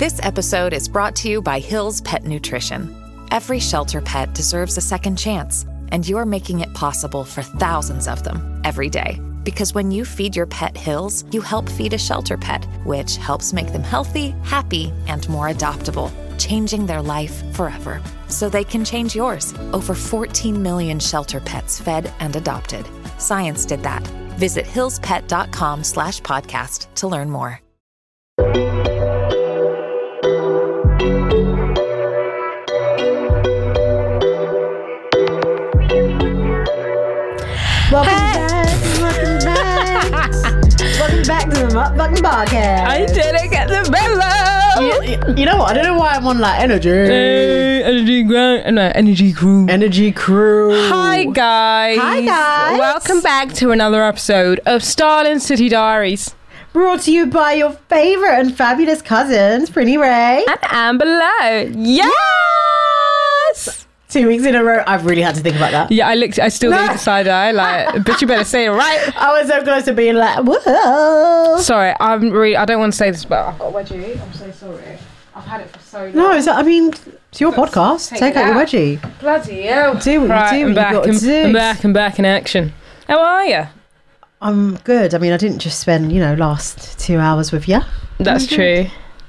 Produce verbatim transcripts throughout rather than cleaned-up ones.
This episode is brought to you by Hill's Pet Nutrition. Every shelter pet deserves a second chance, and you're making it possible for thousands of them every day. Because when you feed your pet Hill's, you help feed a shelter pet, which helps make them healthy, happy, and more adoptable, changing their life forever. So they can change yours. Over fourteen million shelter pets fed and adopted. Science did that. Visit hillspet.com slash podcast to learn more. Welcome back, welcome back, welcome back to the Mukbang Podcast. I didn't get the memo. You, you know what? I don't know why I'm on like energy. Hey, energy crew. No, energy crew. Energy crew. Hi guys. Hi guys. Welcome back to another episode of Starling City Diaries. Brought to you by your favourite and fabulous cousins, Prinny Ray and Amber Lowe. Yes. Two weeks in a row. I've really had to think about that. Yeah, I looked. I still No. gave the side eye. Like, but you better say it right. I was so close to being like, whoa. Sorry, I'm really. I don't want to say this, but I've got a wedgie. I'm so sorry. I've had it for so long. No, so, I mean, it's your podcast. Take Take, it out your out. wedgie. Bloody hell! Do what you right, do, I'm what back. you got I'm, to do. I'm back. I'm back in action. How are you? I'm good. I mean, I didn't just spend, you know, last two hours with you. That's true.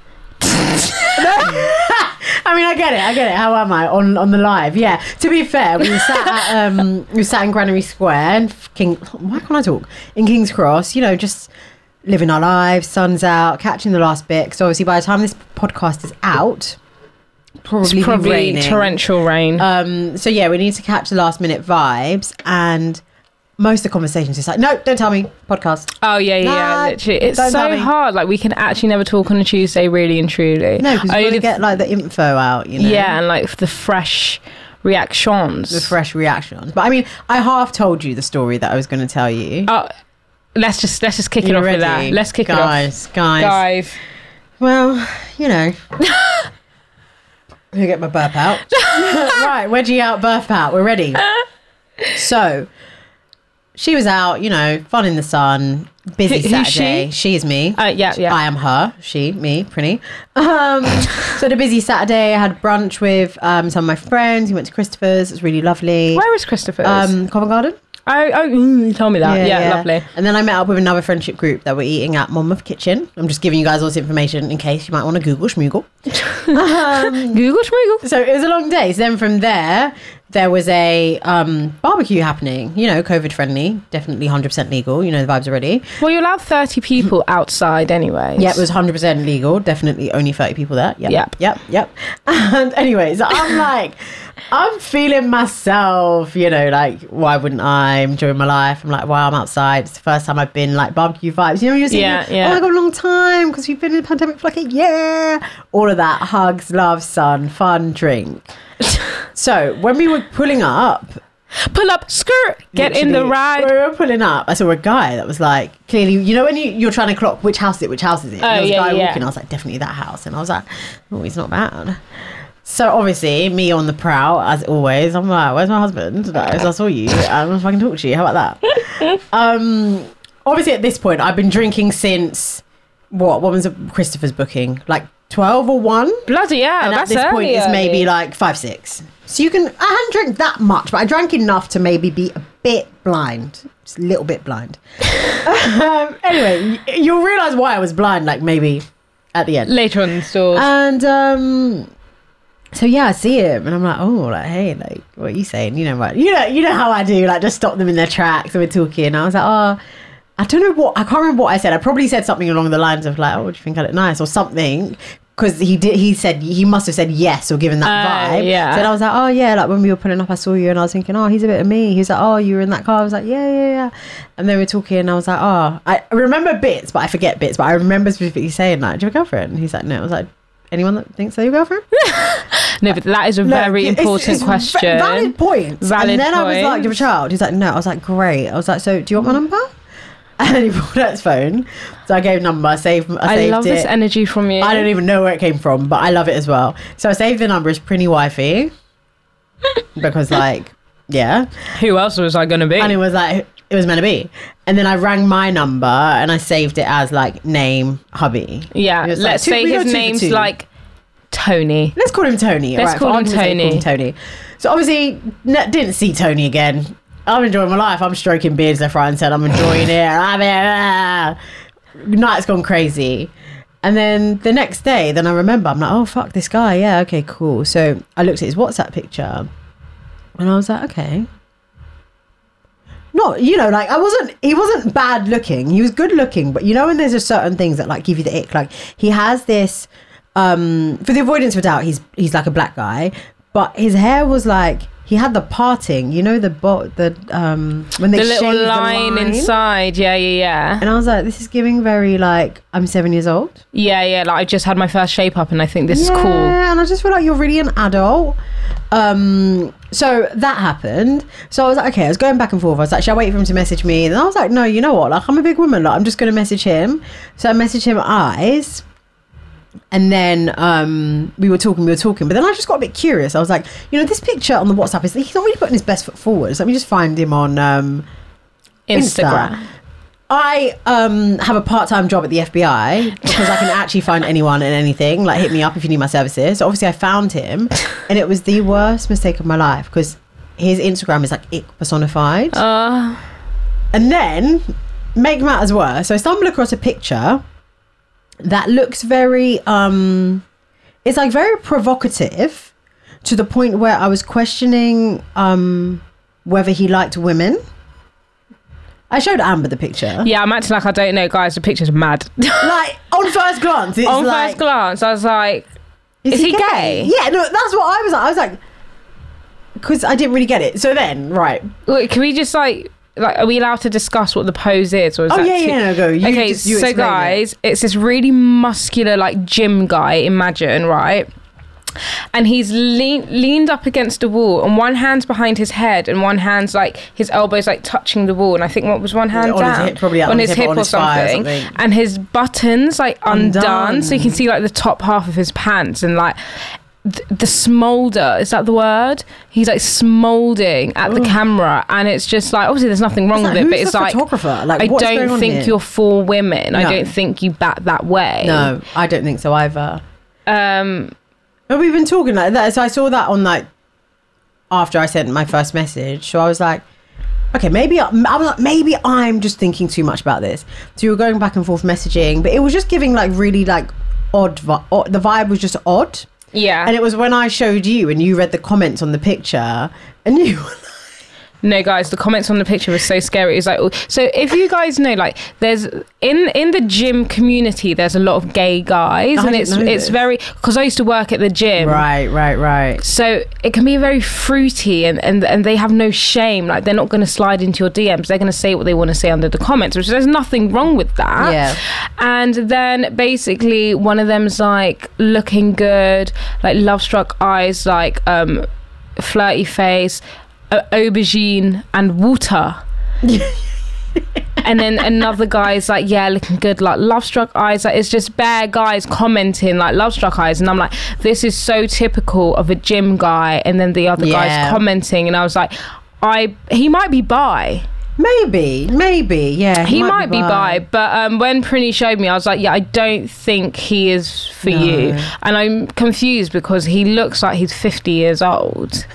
I mean, I get it. I get it. How am I on on the live? Yeah. To be fair, we sat at um we sat in Granary Square and King. Why can't I talk in King's Cross? You know, just living our lives. Sun's out, catching the last bit. So obviously, by the time this podcast is out, probably It's probably be raining. torrential rain. Um. So yeah, we need to catch the last minute vibes, and most of the conversations is like, no, don't tell me. Podcast. Oh yeah, yeah, yeah, Nah, literally. It's don't tell so me. hard. Like we can actually never talk on a Tuesday, really and truly. No, because we Only want to the- get like the info out. You know. yeah, and like the fresh reactions. The fresh reactions. But I mean, I half told you the story that I was going to tell you. Oh, let's just let's just kick it You off with ready? that. Let's kick guys, it off, Guys, guys. Well, you know. Let me get my burp out. Right, wedgie out, burp out. We're ready. So, she was out, you know, fun in the sun, busy Who- who's Saturday. she? is me. Uh, yeah, yeah. I am her. She, me, Prinny. Um, so, the busy Saturday, I had brunch with um, some of my friends. We went to Christopher's. It was really lovely. Where is Christopher's? Um, Covent Garden. oh, oh, mm, you told me that. Yeah, lovely. And then I met up with another friendship group that were eating at Monmouth Kitchen. I'm just giving you guys all this information in case you might want to Google schmoogle. um, Google schmoogle. so it was a long day. So then from there, there was a um, barbecue happening. You know, COVID friendly, definitely one hundred percent legal. You know the vibes already. Well, you allowed thirty people outside anyway. Yeah, it was one hundred percent legal. Definitely only thirty people there. Yep, Yep. yep, yep. And anyways, I'm like, I'm feeling myself, you know, like, why wouldn't I? I'm enjoying my life. I'm like, wow, I'm outside. It's the first time I've been like barbecue vibes. You know, you're saying, Yeah, yeah. oh my God, a long time because we've been in the pandemic for like a year. All of that, hugs, love, sun, fun, drink. So when we were pulling up, Pull up, skirt, get in the literally, ride. we were pulling up. I saw a guy that was like, clearly, you know, when you, you're trying to clock which house is it, which house is it? And Oh, there was yeah, a guy yeah. walking. I was like, definitely that house. And I was like, oh, he's not bad. So obviously, me on the prowl, as always, I'm like, where's my husband? No, so I saw you. I'm not fucking talk to you. How about that? um, obviously, at this point, I've been drinking since, what? What was Christopher's booking? Like twelve or one? Bloody hell, And that's at this point, early, it's maybe early. like five, six. So you can, I hadn't drank that much, but I drank enough to maybe be a bit blind. Just a little bit blind. um, anyway, y- you'll realise why I was blind, like maybe at the end. later on in the stores. And um, so yeah, I see him and I'm like, oh, like, hey, like, what are you saying? You know, right? You know, you know how I do, like, just stop them in their tracks and we're talking. I was like, oh, I don't know what, I can't remember what I said. I probably said something along the lines of like, oh, do you think I look nice or something? Because he did, he said, he must have said yes or given that Uh, vibe. yeah. So then I was like, oh yeah, like when we were pulling up, I saw you and I was thinking, oh, he's a bit of me. He was like, oh, you were in that car. I was like, yeah, yeah, yeah. And then we were talking and I was like, oh, I remember bits, but I forget bits. But I remember specifically saying like, do you have a girlfriend? And he's like, no. I was like, anyone that thinks they're your girlfriend? No, but that is a No, very it's- important it's question. va- Valid points. Valid and then I was like, points. do you have a child? He's like, no. I was like, great. I was like, so do you want my number? And then he pulled out his phone. So I gave number, I saved, I I saved love it. this energy from you. I don't even know where it came from, but I love it as well. So I saved the number as Prinny Wifey. Because like, yeah. Who else was I going to be? And it was like, it was meant to be. And then I rang my number and I saved it as like name hubby. Yeah, It was let's like, two- say we got his two for name's two. like Tony. Let's call him Tony. Let's Alright, call for him argument's sake, Tony. call him Tony. So obviously n- didn't see Tony again. I'm enjoying my life. I'm stroking beards left, right, and centre. I'm enjoying it. I'm ah. Night's gone crazy. And then the next day, then I remember, I'm like, oh fuck, this guy. Yeah, okay, cool. So I looked at his WhatsApp picture, and I was like, okay. Not, you know, like I wasn't, he wasn't bad looking. He was good looking, but you know, when there's just certain things that like give you the ick. Like he has this, um, for the avoidance of doubt, he's he's like a black guy, but his hair was like, he had the parting, you know, the bo- the um when they The little shave line, the line inside. Yeah, yeah, yeah. And I was like, this is giving very like I'm seven years old. Yeah, yeah. Like I just had my first shape up and I think this yeah, is cool. and I just feel like you're really an adult. Um, so that happened. So I was like, okay, I was going back and forth. I was like, should I wait for him to message me? And I was like, no, you know what? Like, I'm a big woman. Like, I'm just going to message him. So I messaged him eyes. And then um, we were talking, we were talking. But then I just got a bit curious. I was like, you know, this picture on the WhatsApp, is he's not really putting his best foot forward. So let me just find him on um, Instagram. Insta. I um, have a part-time job at the F B I because I can actually find anyone and anything. Like, hit me up if you need my services. So obviously I found him, and it was the worst mistake of my life because his Instagram is like ick personified. Uh, And then, make matters worse, so I stumbled across a picture that looks very, um, it's like very provocative to the point where I was questioning um, whether he liked women. I showed Amber the picture. yeah, I'm acting like I don't know, guys. The picture's mad. Like, on first glance, it's On like, first glance, I was like, is he gay? Yeah, no, that's what I was like. I was like, because I didn't really get it. So then, right. wait, can we just like, like, are we allowed to discuss what the pose is? Or is Oh, that yeah, too- yeah, no, go. You okay, just- you so explain it. guys, it's this really muscular, like, gym guy, imagine, right? And he's lean, leaned up against a wall, and one hand's behind his head, and one hand's like his elbows like touching the wall. And I think what was one hand On his down hip, probably on his hip, on or his thigh or something. something. And his buttons like undone. Undone. so you can see like the top half of his pants, and like th- the smolder, is that the word? He's like smolding at the camera, and it's just like, obviously there's nothing wrong It's with like, it, but who's it's the like, photographer? Like, I what's going don't on think here? you're for women. I No. don't think you bat that way. No, I don't think so either. Um, But we've been talking like that. So I saw that on like after I sent my first message. So I was like, okay, maybe I, I was like, maybe I'm just thinking too much about this. So we were going back and forth messaging, but it was just giving like really like odd. vi- odd the vibe was just odd. yeah. And it was when I showed you and you read the comments on the picture, and you. were No, guys, the comments on the picture was so scary. It was like, oh- so if you guys know, like, there's in in the gym community, there's a lot of gay guys, I and didn't it's know it's this. very, because I used to work at the gym, Right, right, right. so it can be very fruity, and and and they have no shame. Like, they're not going to slide into your D Ms. They're going to say what they want to say under the comments, which there's nothing wrong with that. Yeah. And then basically one of them's like looking good, like love struck eyes, like um flirty face, uh, aubergine and water. And then another guy's like, yeah, looking good, like love struck eyes. Like, it's just bare guys commenting like love struck eyes, and I'm like, this is so typical of a gym guy. And then the other Yeah. guy's commenting, and I was like, I he might be bi. Maybe, maybe, yeah. He might be bi. bi, but um, when Prinny showed me, I was like, yeah, I don't think he is for No. you. And I'm confused because he looks like he's fifty years old.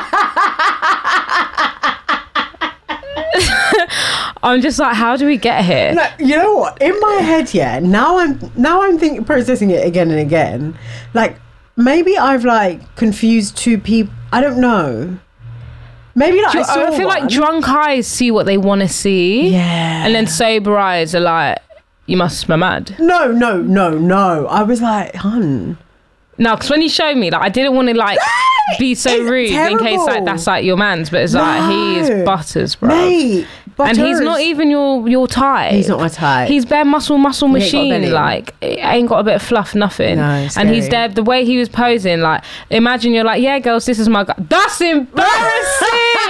I'm just like, how do we get here? No, you know what? In my head, yeah. Now I'm now I'm thinking, processing it again and again. Like, maybe I've like confused two people. I don't know. Maybe like I, I, saw feel one. like drunk eyes see what they want to see. Yeah. And then sober eyes are like, you must be mad. No, no, no, no. I was like, hun. No, because when you showed me, like, I didn't want to like be so It's rude in case like terrible. that's like your man's, but it's like he No. is butters, bro. Mate. And he's Butters. not even your your type. He's not my type. He's bare muscle muscle He ain't got a machine. belly. Like, it ain't got a bit of fluff, nothing. No, it's and he's scary. there. The way he was posing, like, imagine you're like, yeah, girls, this is my guy. That's embarrassing.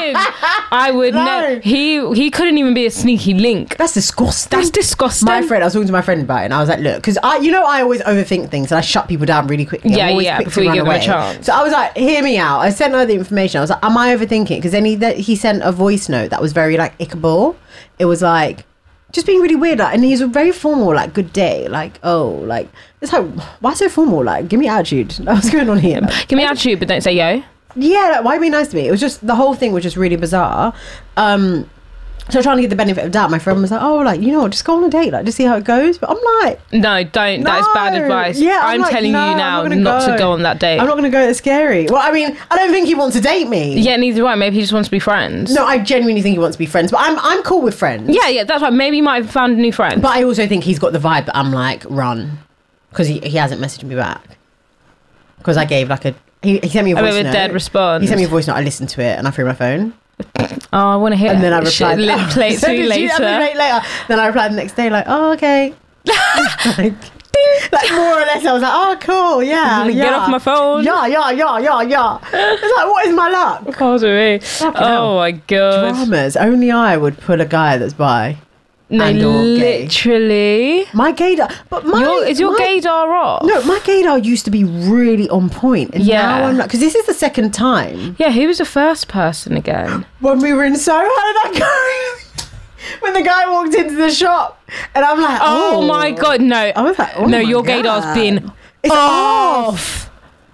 I would No. know. He he couldn't even be a sneaky link. That's disgusting. That's disgusting. My friend, I was talking to my friend about it, and I was like, "Look, because I, you know, I always overthink things, and I shut people down really quickly. Yeah, I'm always yeah, quick before to you run give them a away. chance. So I was like, "Hear me out." I sent her the information. I was like, "Am I overthinking?" Because then he that he sent a voice note that was very like ickable. It was like just being really weird, like, and he's very formal, like "good day," like oh, like it's like why so formal? Like give me attitude. What's going on here? Like, Give me attitude, but don't say yo. yeah, like, why be nice to me? It was just the whole thing was just really bizarre. Um, so trying to get the benefit of doubt, my friend was like, "Oh, like you know what? Just go on a date, like just see how it goes." But I'm like, No, don't. That is bad No. advice. Yeah, I'm I'm, like, telling no, you I'm now not not, gonna to go. go on that date. I'm not gonna go. It's scary. Well, I mean, I don't think he wants to date me. Yeah, neither do I. Maybe he just wants to be friends. No, I genuinely think he wants to be friends, but I'm I'm cool with friends. Yeah, yeah, that's right. Maybe he might have found a new friend. But I also think he's got the vibe that I'm like run because he he hasn't messaged me back because I gave like a he, he sent me a a voice bit of note. a dead response. He sent me a voice note. I listened to it and I threw my phone. Oh, I want to hear And it. then I Shit, replied, li- play it So to me did you? later. I'll be late later. Then I replied the next day, like, oh, okay. like, like, more or less, I was like, oh, cool, yeah. Get yeah. off my phone. Yeah, yeah, yeah, yeah, yeah. It's like, what is my luck? God, me. hell. Oh my god. Dramas. Only I would pull a guy that's bi. No, and or gay. literally. My gaydar. But my. Your, is your my, gaydar off? No, my gaydar used to be really on point. And Yeah. now I'm like, because this is the second time. Yeah, who was the first person again? When we were in Soho, that guy. When the guy walked into the shop. And I'm like, Oh, oh, my god, no. I was like, oh no, my your God. gaydar's been It's off. off.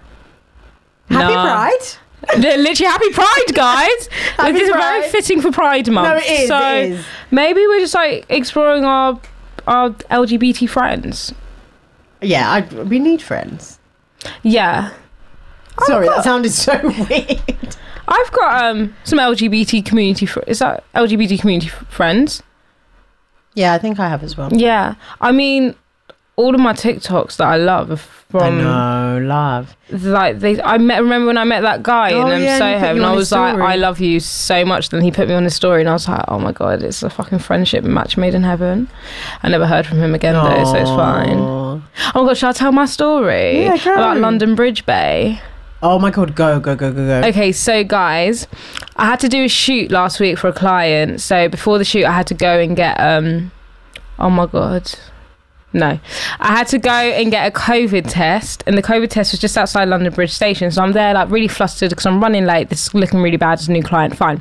Happy Nah. Pride. Literally, happy Pride, guys. Happy This is Pride. very fitting for Pride Month. No, it is, So it is. maybe we're just like exploring our our L G B T friends. Yeah, I, we need friends. Yeah, Sorry, got- that sounded so weird. I've got um some L G B T community. Fr- is that L G B T community f- friends? Yeah, I think I have as well. Yeah, I mean, all of my TikToks that I love are I from know, love. like they. I met. Remember when I met that guy Oh, in um, yeah, and he put Soho, you and on I his was like, story. "I love you so much." Then he put me on his story, and I was like, "Oh my god, it's a fucking friendship match made in heaven." I never heard from him again though, so it's fine. Aw. Oh my god, shall I tell my story Yeah, go. about London Bridge Bay? Oh my god, go, go, go, go, go. Okay, so guys, I had to do a shoot last week for a client. So before the shoot, I had to go and get um. Oh my god. No, I had to go and get a COVID test, and the COVID test was just outside London Bridge Station. So I'm there like really flustered because I'm running late. This is looking really bad as a new client. Fine.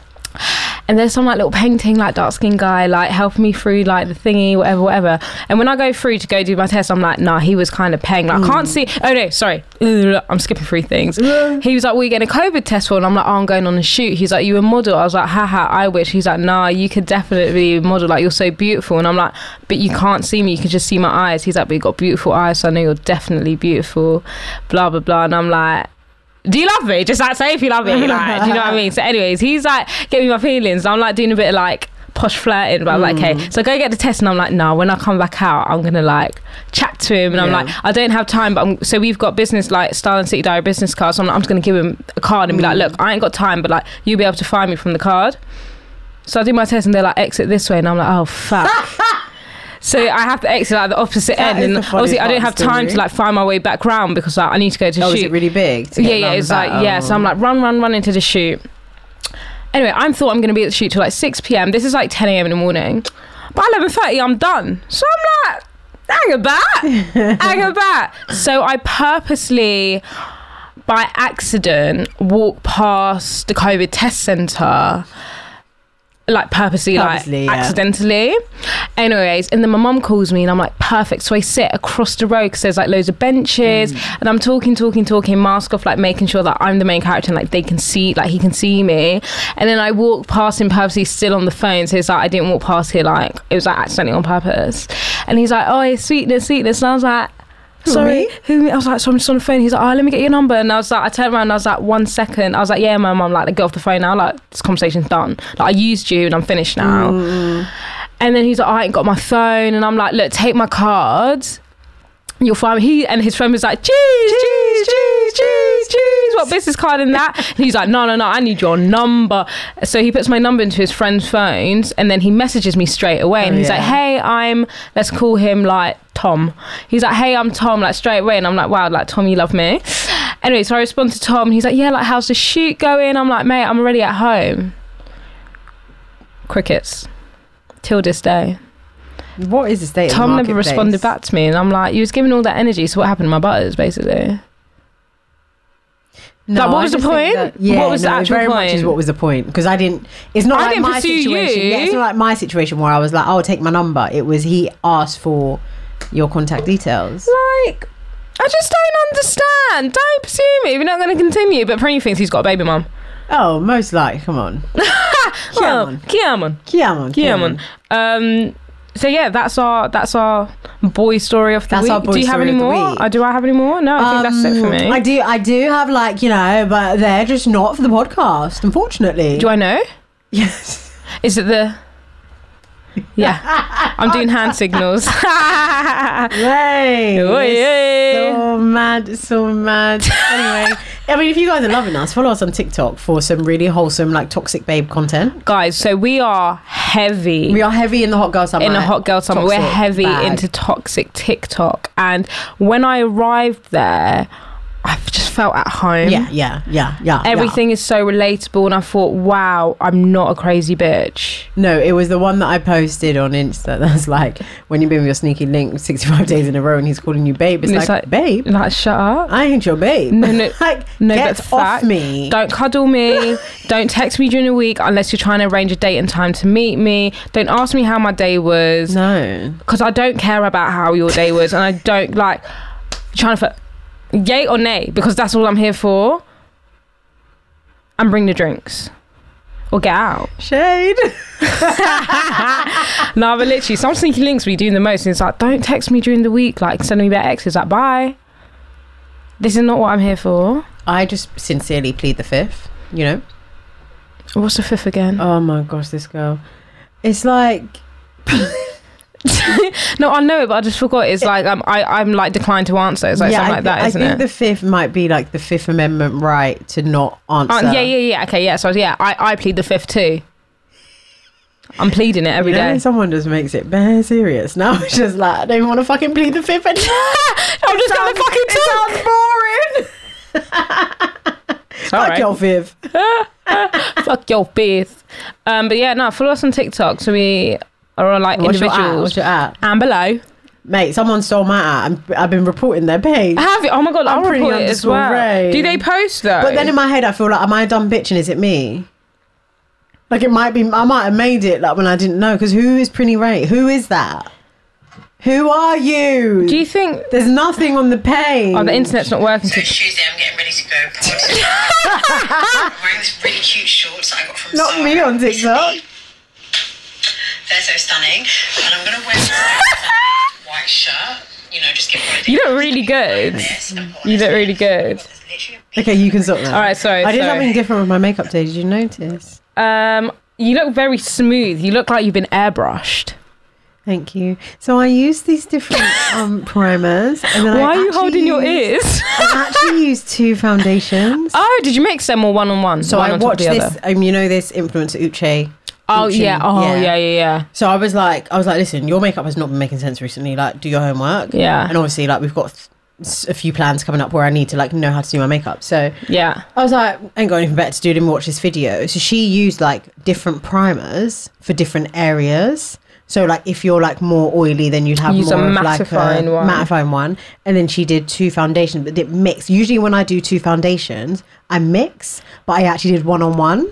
And there's some like little painting, like dark skinned guy, like helping me through like the thingy, whatever, whatever. And when I go through to go do my test, I'm like, nah, he was kind of paying. Like, I can't see. Oh no, sorry. Ugh, I'm skipping through things. He was like, well, you getting a COVID test for? And I'm like, oh, I'm going on a shoot. He's like, you a model? I was like, haha, I wish. He's like, nah, you could definitely be a model. Like, you're so beautiful. And I'm like, but you can't see me. You can just see my eyes. He's like, but you got beautiful eyes, so I know you're definitely beautiful. Blah blah blah. And I'm like, do you love me? Just like say if you love me. Like, do you know what I mean? So anyways, he's like giving me my feelings. I'm like doing a bit of like posh flirting, but I'm like, okay. So I go get the test and I'm like, no, when I come back out, I'm gonna like chat to him. And I'm Yeah. like, I don't have time, but I'm, so we've got business like Style and City Diary business cards. So I'm, like, I'm just gonna give him a card and be like, look, I ain't got time, but like you'll be able to find me from the card. So I do my test and they're like, exit this way. And I'm like, oh fuck. So I have to exit like the opposite That end, is and the funniest obviously I part don't of have the time story. to like find my way back round because like, I need to go to Oh, shoot. is it really big? to Yeah, get yeah, round it's that? like yeah. So I'm like run, run, run into the shoot. Anyway, I'm thought I'm gonna be at the shoot till like six p.m. This is like ten a.m. in the morning. By eleven thirty, I'm done. So I'm like, hang about, hang about. So I purposely, by accident, walked past the COVID test centre. Like purposely, Purposely, like yeah. accidentally. Anyways, and then my mum calls me and I'm like, perfect. So I sit across the road because there's like loads of benches Mm. and I'm talking, talking, talking, mask off, like making sure that I'm the main character and like they can see, like he can see me. And then I walk past him purposely still on the phone. So it's like, I didn't walk past here, like it was like accidentally on purpose. And he's like, oh, it's sweetness, sweetness. And I was like, sorry, me? who me? I was like, so I'm just on the phone. He's like, oh, let me get your number. And I was like, I turned around and I was like, one second. I was like, yeah, my mum, like, get off the phone now. Like, this conversation's done. Like, I used you and I'm finished now. Mm. And then he's like, I ain't got my phone. And I'm like, look, take my cards. You'll find me. He and his friend was like, cheese, cheese, cheese, cheese, cheese. What business card in that? And he's like, no, no, no, I need your number. So he puts my number into his friend's phones and then he messages me straight away. And Oh, he's yeah. like, hey, I'm, let's call him like Tom. He's like, hey, I'm Tom, like straight away. And I'm like, wow, like Tom, you love me. Anyway, so I respond to Tom. He's like, yeah, like, how's the shoot going? I'm like, mate, I'm already at home. Crickets. Till this day. What is the state Tom of the never responded back to me, and I'm like, you was giving all that energy, so what happened to my butters, basically? No, like, what was I the just think point? that- yeah, What was the no, actual very point? much is what was the point, because I didn't. It's not I like didn't my pursue situation. you. Yeah, it's not like my situation where I was like, "Oh, take my number." It was he asked for your contact details. Like, I just don't understand. Don't pursue me if you're not going to continue. But Prinny thinks he's got a baby mum. Oh, most likely. Come on. Well, on. Kiamon. Kiamon. Kiamon. Um. So yeah, that's our that's our boy story of the That's week. our boy do you have story any of the more? week. Uh, do I have any more? No, I think that's it for me. I do. I do have like you know, but they're just not for the podcast, unfortunately. Do I know? Yes. Is it the? Yeah, I'm doing hand signals. Hey, Oh, it's yeah. so mad, it's so mad. Anyway, I mean, if you guys are loving us, follow us on TikTok for some really wholesome, like toxic babe content. Guys, so we are heavy. We are heavy in the hot girl summer. in a hot girl summer. We're Toxic heavy bag. into toxic TikTok, and when I arrived there, I just felt at home. Yeah, yeah, yeah, yeah. Everything is so relatable, and I thought, wow, I'm not a crazy bitch. Yeah. No, it was the one that I posted on Insta. That's like when you've been with your sneaky link sixty-five days in a row, and he's calling you babe. It's, And like, it's like, babe, Like, shut up. I ain't your babe. No, no, like, no, get that's off fact. me. Don't cuddle me. Don't text me during the week unless you're trying to arrange a date and time to meet me. Don't ask me how my day was. No. Because I don't care about how your day was, and I don't like trying to f- yay or nay, because that's all I'm here for. And bring the drinks or get out. Shade. No, but literally, some sneaky links we do the most. And it's like, don't text me during the week, like sending me back exes. Like, bye. This is not what I'm here for. I just sincerely plead the fifth. You know. What's the fifth again? Oh my gosh, this girl. It's like. No, I know it, but I just forgot. It's like um, I, I'm like declined to answer. It's like yeah, something I, like that, I isn't think it? the fifth might be like the Fifth Amendment right to not answer. Oh, yeah, yeah, yeah. Okay, yeah. So yeah, I, I plead the fifth too. I'm pleading it every you know, day. when someone just makes it bare serious. Now it's just like, I don't even want to fucking plead the fifth anymore. I'm just gonna fucking talk. It sounds boring. all Fuck right. your fifth. Fuck your fifth. Um, but yeah, no, follow us on TikTok so we are all like What's your at? individuals. What's your at? And below. Mate, someone stole my at. I'm, I've been reporting their page. Have you? Oh my god, I'm I'll pretty report it as underscore well. Ray. Do they post though? But then in my head, I feel like, am I a dumb bitch and is it me? Like it might be, I might have made it like when I didn't know. Because who is Prinny Ray? Who is that? Who are you? Do you think? There's nothing on the page. Oh, the internet's not working. So To- Tuesday, I'm getting ready to go party. I'm wearing this really cute shorts that I got from Not Zara me on TikTok. recently. They're so stunning, and I'm gonna wear a white shirt. You know, just get ready. You look really good. This, and You look honestly, really good. there's literally a Okay, you can stop now. All right, sorry. I did sorry. something different with my makeup today. Did you notice? Um, you look very smooth. You look like you've been airbrushed. Thank you. So I used these different um, primers. And then Why I are you actually holding your used- ears? I actually used two foundations. Oh, did you mix them or one on one? So one I on top of watched the this. other? Um, you know this influencer Uche. Oh Uche, yeah. Oh yeah. yeah, yeah, So I was like, I was like, listen, your makeup has not been making sense recently. Like, do your homework. Yeah. And obviously, like, we've got th- a few plans coming up where I need to like know how to do my makeup. So Yeah. I was like, I ain't got anything better to do than watch this video. So she used like different primers for different areas. So like if you're like more oily, then you'd have Use more a of like a mattifying one. mattifying one. And then she did two foundations, but it mixed. Usually when I do two foundations, I mix, but I actually did one on one.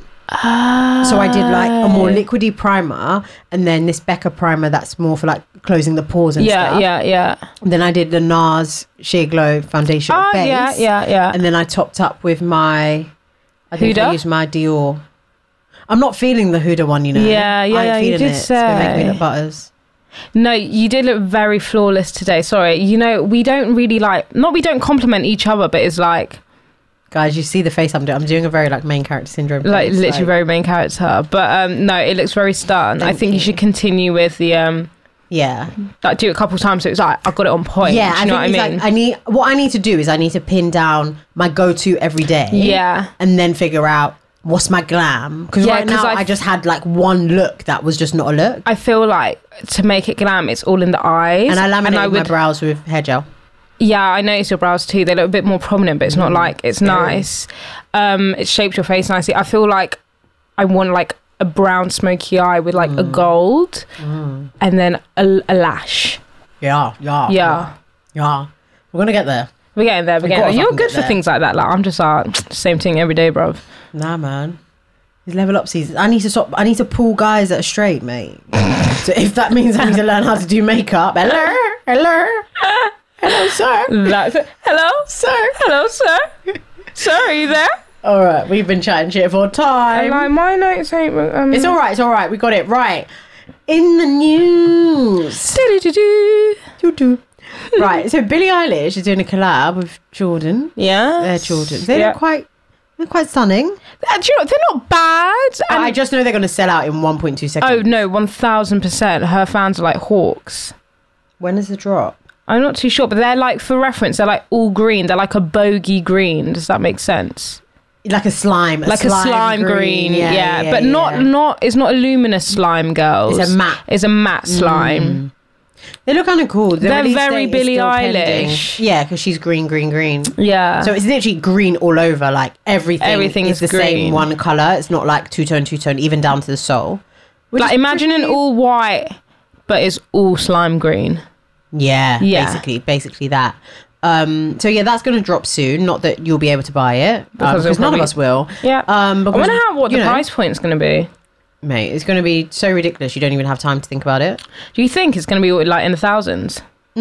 So I did like a more liquidy primer, and then this Becca primer that's more for like closing the pores and Yeah, stuff. yeah, yeah. And then I did the NARS Sheer Glow foundation Oh base. yeah, yeah, yeah. And then I topped up with my, I think I Huda? used my Dior. I'm not feeling the Huda one, you know. Yeah, yeah, I ain't yeah, you feeling did it. It's been making me say. look butters. No, you did look very flawless today. Sorry. You know, we don't really like, not we don't compliment each other, but it's like, Guys, you see the face I'm doing. I'm doing a very like main character syndrome. like face, literally very main character. But um, no, it looks very stun. I Thank think you. you. should continue with the, um, Yeah. like do it a couple of times so it's like, I've got it on point. Yeah, Do you I know think what it's I mean? like I need what I need to do is I need to pin down my go-to every day. Yeah. And then figure out what's my glam. Because Yeah, right 'cause now I- I just had like one look that was just not a look. I feel like to make it glam, it's all in the eyes. And I laminated I my would, brows with hair gel. Yeah, I noticed your brows too. They look a bit more prominent, but it's not like it's Scary. nice. Um, it shaped your face nicely. I feel like I want like a brown smoky eye with like a gold, and then a, a lash. Yeah, yeah, Yeah. yeah. We're gonna get there. We're getting there. We're We getting gotta there. You're fucking good get for there. things like that. Like I'm just like same thing every day, bruv. Nah, man. It's level up season. I need to stop. I need to pull guys that are straight, mate. So if that means I need to learn how to do makeup, hello, hello, hello, sir, That's it. Hello, sir. hello, sir. Sir, are you there? All right, we've been chatting shit for time. And like my notes ain't. Um, It's all right. It's all right. We got it right. In the news. do-do-do-do. Doo-doo. Right. So Billie Eilish is doing a collab with Jordan. Yeah, Their children. They yeah. look quite. They're quite stunning. Uh, do you know, they're not bad. But And I just know they're going to sell out in one point two seconds. oh no, one thousand percent. Her fans are like hawks. When is the drop? I'm not too sure, but they're like, for reference, they're like all green. They're like a bogey green. Does that make sense? Like a slime. Like a slime green, yeah, but not yeah. not. It's not a luminous slime, girls. It's a matte. It's a matte slime. They look kind of cool. The They're release very date is Billie still pending. Eilish. Yeah, because she's green, green, green. Yeah. So it's literally green all over. Like everything, Everything is is the green. same one color. It's not like two tone, two tone, even down to the sole. Which like is imagine an pretty- all white, but it's all slime green. Yeah, Yeah. basically, basically that. Um, so yeah, that's going to drop soon. Not that you'll be able to buy it um, Because because it'll none of probably- us will. Yeah. Um, I because, wonder how what you the know, price point's going to be. mate. It's going to be so ridiculous. You don't even have time to think about it. Do you think it's going to be like in the thousands?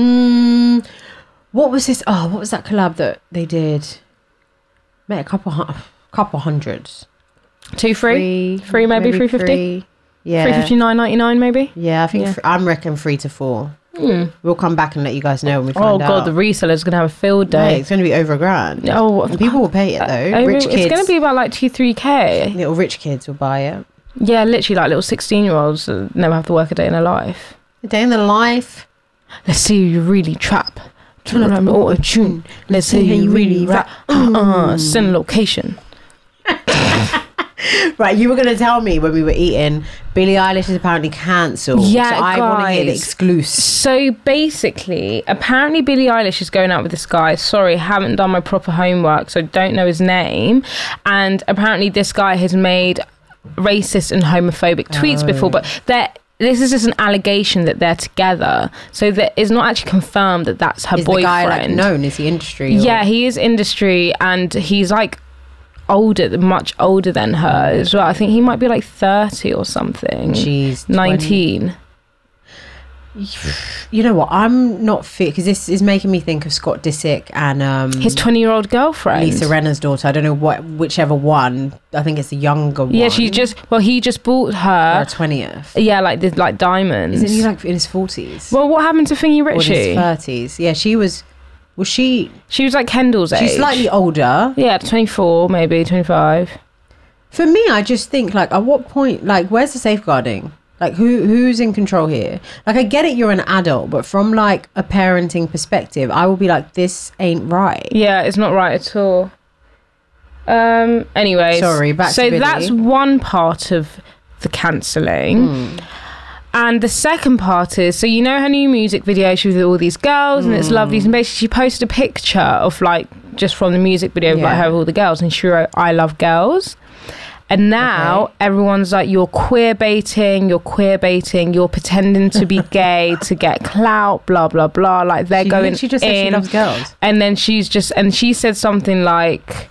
Mm, what was this? Oh, what was that collab that they did? Mate, a couple, hun- couple hundreds. Two, three, three, maybe, three fifty, three. Yeah, three fifty nine ninety nine, maybe. yeah. I think Yeah. fr- I'm reckon three to four. We'll come back and let you guys know when we Oh find god, out. the reseller's going to have a field Mate, day. it's going to be over a grand. Oh, what- And people will pay it though. Oh, Rich it's kids, going to be about like two, three k. little rich kids will buy it. Yeah, literally like little sixteen year olds that never have to work a day in their life. A day in the life. Let's see you really trap. Turn around auto tune. Let's see you really rap. Uh, send location. Right, you were going to tell me when we were eating, Billie Eilish is apparently cancelled. Yeah, so I want to hear the guys. exclusive. So basically, apparently Billie Eilish is going out with this guy. Sorry, haven't done my proper homework, so don't know his name. And apparently this guy has made racist and homophobic tweets Oh. before, but they're this is just an allegation that they're together. So that it's not actually confirmed that that's her Is boyfriend. the guy like known? Is he industry? or- Yeah, he is industry, and he's like older, much older than her as well. I think he might be like thirty or something. She's nineteen. You know what? I'm not fit because this is making me think of Scott Disick and um, His twenty-year-old girlfriend. Lisa Renner's daughter. I don't know what, whichever one. I think it's the younger one. Yeah, she just well, he just bought her her. twentieth. Yeah, like the like diamonds. Isn't he like in his forties well, what happened to Thingy or in his Richie? thirties? Yeah, she was. Was she? She was like Kendall's age. She's slightly older. Yeah, twenty-four, maybe twenty-five. For me, I just think like, at what point? Like, where's the safeguarding? Like, who who's in control here? Like, I get it, you're an adult, but from like a parenting perspective, I will be like, this ain't right. Yeah, it's not right at all. Um. Anyways, Sorry, back to so Billie. that's one part of the cancelling. Hmm. And the second part is, so you know her new music video, she was with all these girls and it's Hmm. lovely. And basically she posted a picture of like, just from the music video, of like Yeah. her with all the girls. And she wrote, I love girls. And now Okay. everyone's like, you're queer baiting, you're queer baiting, you're pretending to be gay to get clout, blah, blah, blah. Like they're She going literally just said she in. loves girls. And then she's just, and she said something like,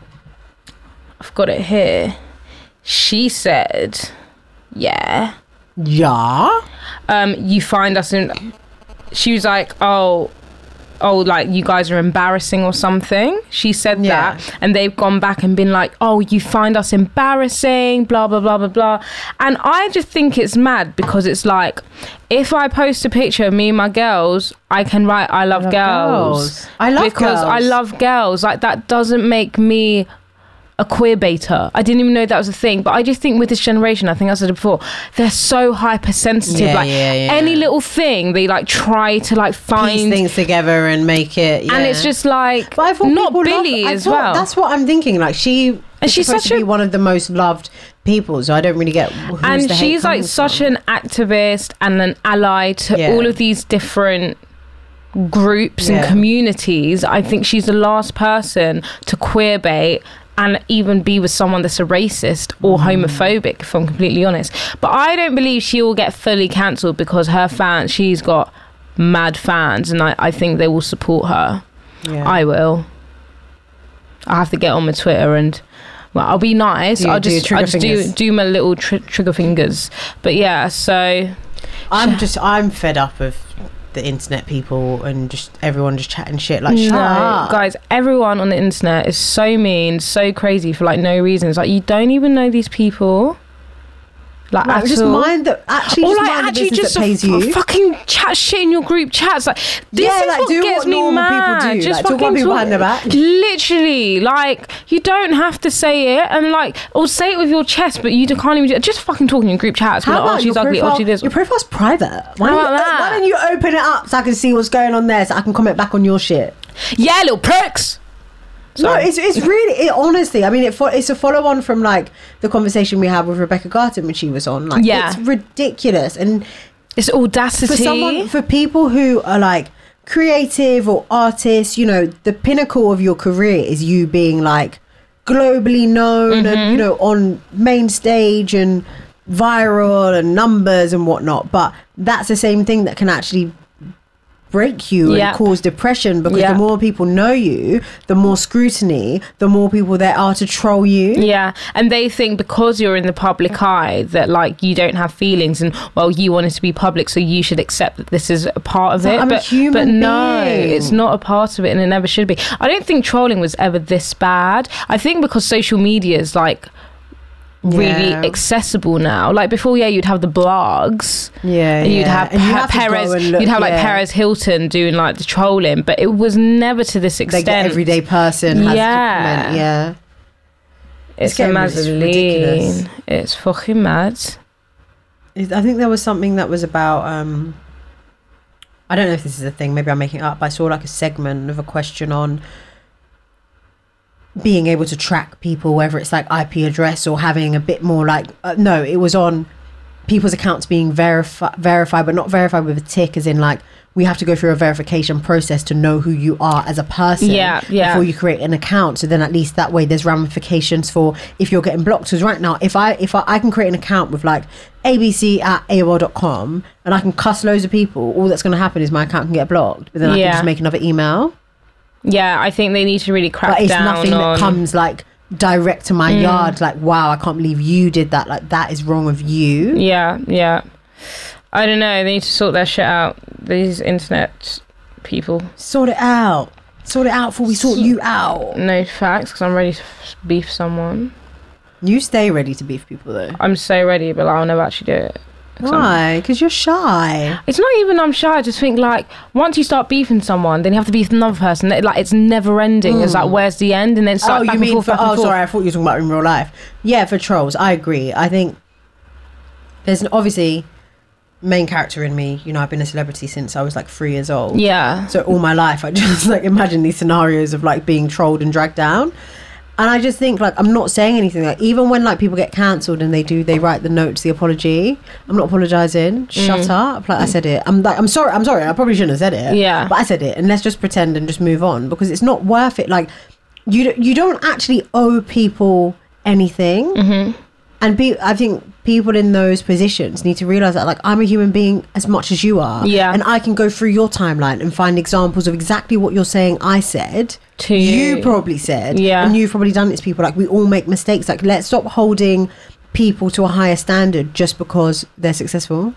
I've got it here. She said, yeah. Yeah. Um, you find us in. She was like, oh, oh, like you guys are embarrassing or something. She said Yeah. that, and they've gone back and been like, oh, you find us embarrassing, blah blah blah blah blah. And I just think it's mad because it's like, if I post a picture of me and my girls, I can write, I love, love girls. girls. I love because I girls. love girls. Like that doesn't make me a queer baiter. I didn't even know that was a thing, but I just think with this generation, I think I said it before, they're so hypersensitive. Yeah, like yeah, yeah. any little thing, they like try to like Piece find, things together and make it. Yeah. and it's just like But I thought not people love- Billy I as thought- well. That's what I'm thinking. Like she, and she's she's supposed such to be a- one of the most loved people. So I don't really get. Who's and the hate she's like coming such from. an activist and an ally to Yeah. all of these different groups Yeah. and communities, I think she's the last person to queerbait and even be with someone that's a racist or Mm. homophobic, if I'm completely honest. But I don't believe she will get fully cancelled because her fans, she's got mad fans, and I, I think they will support her. Yeah. I will. I have to get on my Twitter and, well, I'll be nice. Do- I'll do just, trigger I'll just do, fingers. do my little tr- trigger fingers. But yeah, so I'm just I'm fed up of the internet people and just everyone just chatting shit like shut no, up. guys, everyone on the internet is so mean, so crazy for like no reason. It's like you don't even know these people. Like, Like, at just all. mind that actually Or just like mind actually the business just that pays f- you. fucking chat shit in your group chats. Like this Yeah, is like, what do gets what me normal people mad. do, Just like, talk fucking about people talk- behind their back. Literally, like you don't have to say it, and like or say it with your chest, but you can't even do it. Just fucking talking in group chats. Be How like, about oh, she's your ugly. profile, Oh, she this. your profile's private. Why, How don't you, about that? why don't you open it up so I can see what's going on there so I can comment back on your shit? Yeah, little pricks. Sorry. No, it's it's really it, honestly. I mean, it fo- it's a follow on from like the conversation we had with Rebecca Garten when she was on. Like, Yeah. it's ridiculous. And It's audacity. for someone, for people who are like creative or artists, you know, the pinnacle of your career is you being like globally known and you know on main stage and viral and numbers and whatnot. But that's the same thing that can actually break you Yeah. and cause depression, because Yeah. the more people know you, the more scrutiny, the more people there are to troll you. Yeah, and they think because you're in the public eye that like you don't have feelings, and well, you want it to be public, so you should accept that this is a part of It's like, it. I'm a but human but no, being. it's not a part of it, and it never should be. I don't think trolling was ever this bad. I think because social media is like really Yeah. accessible now. Like before, yeah, you'd have the blogs. Yeah, And you'd yeah. have, And you Pa- have to go Perez. and look, You'd have like yeah. Perez Hilton doing like the trolling, but it was never to this Like extent. the everyday person has Yeah. to comment. Yeah. It's It's getting- a it's ridiculous. Madeline. It's fucking mad. It- I think there was something that was about um I don't know if this is a thing, maybe I'm making it up. I saw like a segment of a question on being able to track people, whether it's like I P address or having a bit more like uh, no, it was on people's accounts being verifi- verified, but not verified with a tick, as in like we have to go through a verification process to know who you are as a person Yeah, yeah. before you create an account. So then at least that way there's ramifications for if you're getting blocked. Because right now, if I if I, I can create an account with like abc at A O L dot com and I can cuss loads of people, all that's going to happen is my account can get blocked, but then I Yeah. can just make another email. Yeah, I think they need to really crack But it's down nothing on. that comes like direct to my Mm. yard, like wow, I can't believe you did that, like that is wrong of you. Yeah, yeah. I don't know. They need to sort their shit out. These internet people. Sort it out, sort it out before we sort you out. No facts, because I'm ready to f- beef someone. You stay ready to beef people though. I'm so ready, but I'll never actually do it. 'Cause I'm- Why? Because you're shy. It's not even I'm shy. I just think like once you start beefing someone, then you have to beef another person. Like it's never ending. It's like where's the end? And then it's like Oh, back you and mean forth, for? back and Oh, forth. sorry, I thought you were talking about in real life. Yeah, for trolls, I agree. I think there's an, obviously main character in me. You know, I've been a celebrity since I was like three years old. Yeah. So all my life, I just like imagine these scenarios of like being trolled and dragged down. And I just think like I'm not saying anything. Like even when like people get cancelled and they do, they write the notes, the apology. I'm not apologizing. Shut up. Like I said it. I'm like I'm sorry. I'm sorry. I probably shouldn't have said it. Yeah. But I said it, and let's just pretend and just move on, because it's not worth it. Like you d- you don't actually owe people anything. Mm-hmm. And be, I think people in those positions need to realize that like I'm a human being as much as you are. Yeah. And I can go through your timeline and find examples of exactly what you're saying I said. To you. You probably said. Yeah. And you've probably done it to people. Like we all make mistakes. Like let's stop holding people to a higher standard just because they're successful.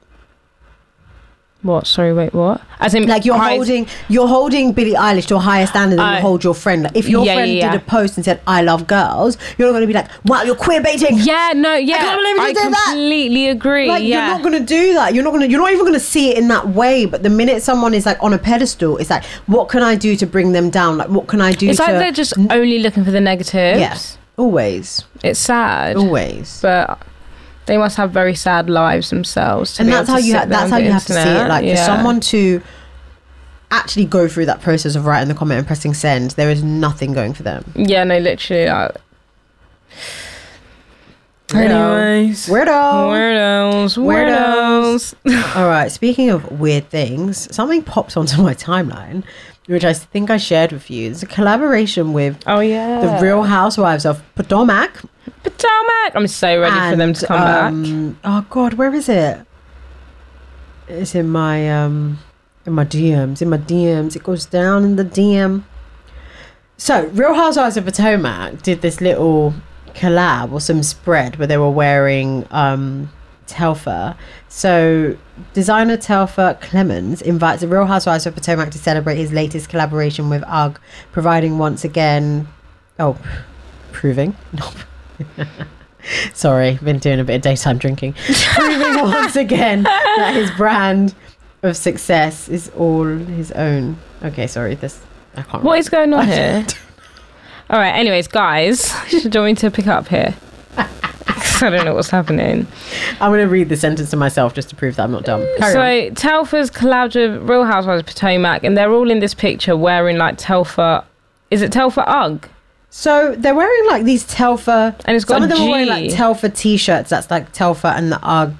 What? Sorry, wait, what? As in, Like you're high- holding you're holding Billie Eilish to a higher standard than Uh, you hold your friend. Like if your yeah, friend yeah, did yeah. a post and said I love girls, you're not going to be like, wow, you're queer baiting. Yeah, no, yeah. can't believe you I did that. completely agree. Like yeah. you're not gonna do that. You're not gonna. You're not even gonna see it in that way. But the minute someone is like on a pedestal, it's like, what can I do to bring them down? Like, what can I do? it's to... like they're just only looking for the negatives. Yes, always, It's sad. always. But they must have very sad lives themselves. To And be that's able how to you. sit Ha- there that's on how the you have to see it. internet. Like Yeah. for someone to actually go through that process of writing the comment and pressing send, there is nothing going for them. Yeah, no, literally. I, Anyways. Weirdo. Weirdos. Weirdos. Weirdos. All right. Speaking of weird things, something popped onto my timeline, which I think I shared with you. It's a collaboration with Oh, yeah. the Real Housewives of Potomac. Potomac. I'm so ready and, for them to come back. um, Oh, God. Where is it? It's in my, um, in my D Ms. In my D Ms. It goes down in the D M. So, Real Housewives of Potomac did this little collab or some spread where they were wearing um, Telfar. So, designer Telfar Clemens invites the Real Housewives of Potomac to celebrate his latest collaboration with UGG, providing once again... Oh, proving? No. Sorry, been doing a bit of daytime drinking. Proving once again that his brand of success is all his own. Okay, sorry, this... I can't What remember. is going on here? All right, anyways, guys, do you want me to pick up here? I don't know what's happening. I'm going to read the sentence to myself just to prove that I'm not dumb. Carry on. So, Telfar's collabed with Real Housewives of Potomac, and they're all in this picture wearing, like, Telfar... Is it Telfar UGG? So, they're wearing, like, these Telfar... And it's got Some a of them G. are wearing, like, Telfar T-shirts. That's, like, Telfar and the UGG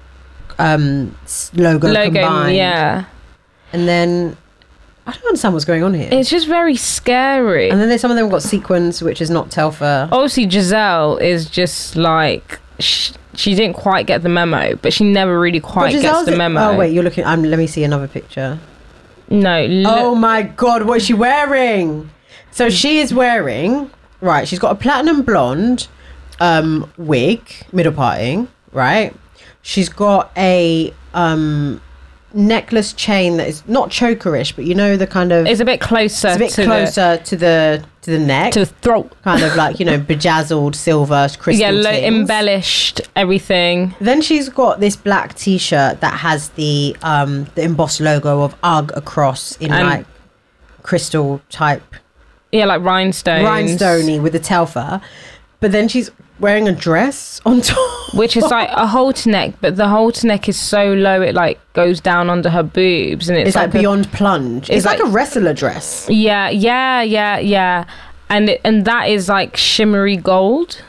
um, s- logo, Logo, combined. yeah. And then... I don't understand what's going on here. It's just very scary. And then there's some of them got sequins, which is not Telfar. Obviously, Giselle is just like sh- she didn't quite get the memo, but she never really quite gets Giselle's the it- memo. Oh, wait, you're looking... Um, let me see another picture. No. Look, Oh my God, what is she wearing? So she is wearing, right, she's got a platinum blonde um, wig, middle parting, right? She's got a um, necklace chain that is not chokerish, but you know the kind of... it's a bit closer. it's a bit to closer to the to the neck. the, to the throat. Kind of like, you know, bejazzled silver crystal Yeah, lo- things. embellished everything. Then she's got this black t-shirt that has the um the embossed logo of UGG across in And- like crystal type Yeah, like rhinestones. rhinestoney with the Telfar. But then she's wearing a dress on top, Which is like a halter neck, but the halter neck is so low it like goes down under her boobs, and it's, it's like, like a- beyond plunge. It's, it's like, like- a wrestler dress. Yeah, yeah, yeah, yeah. And it, and that is like shimmery gold.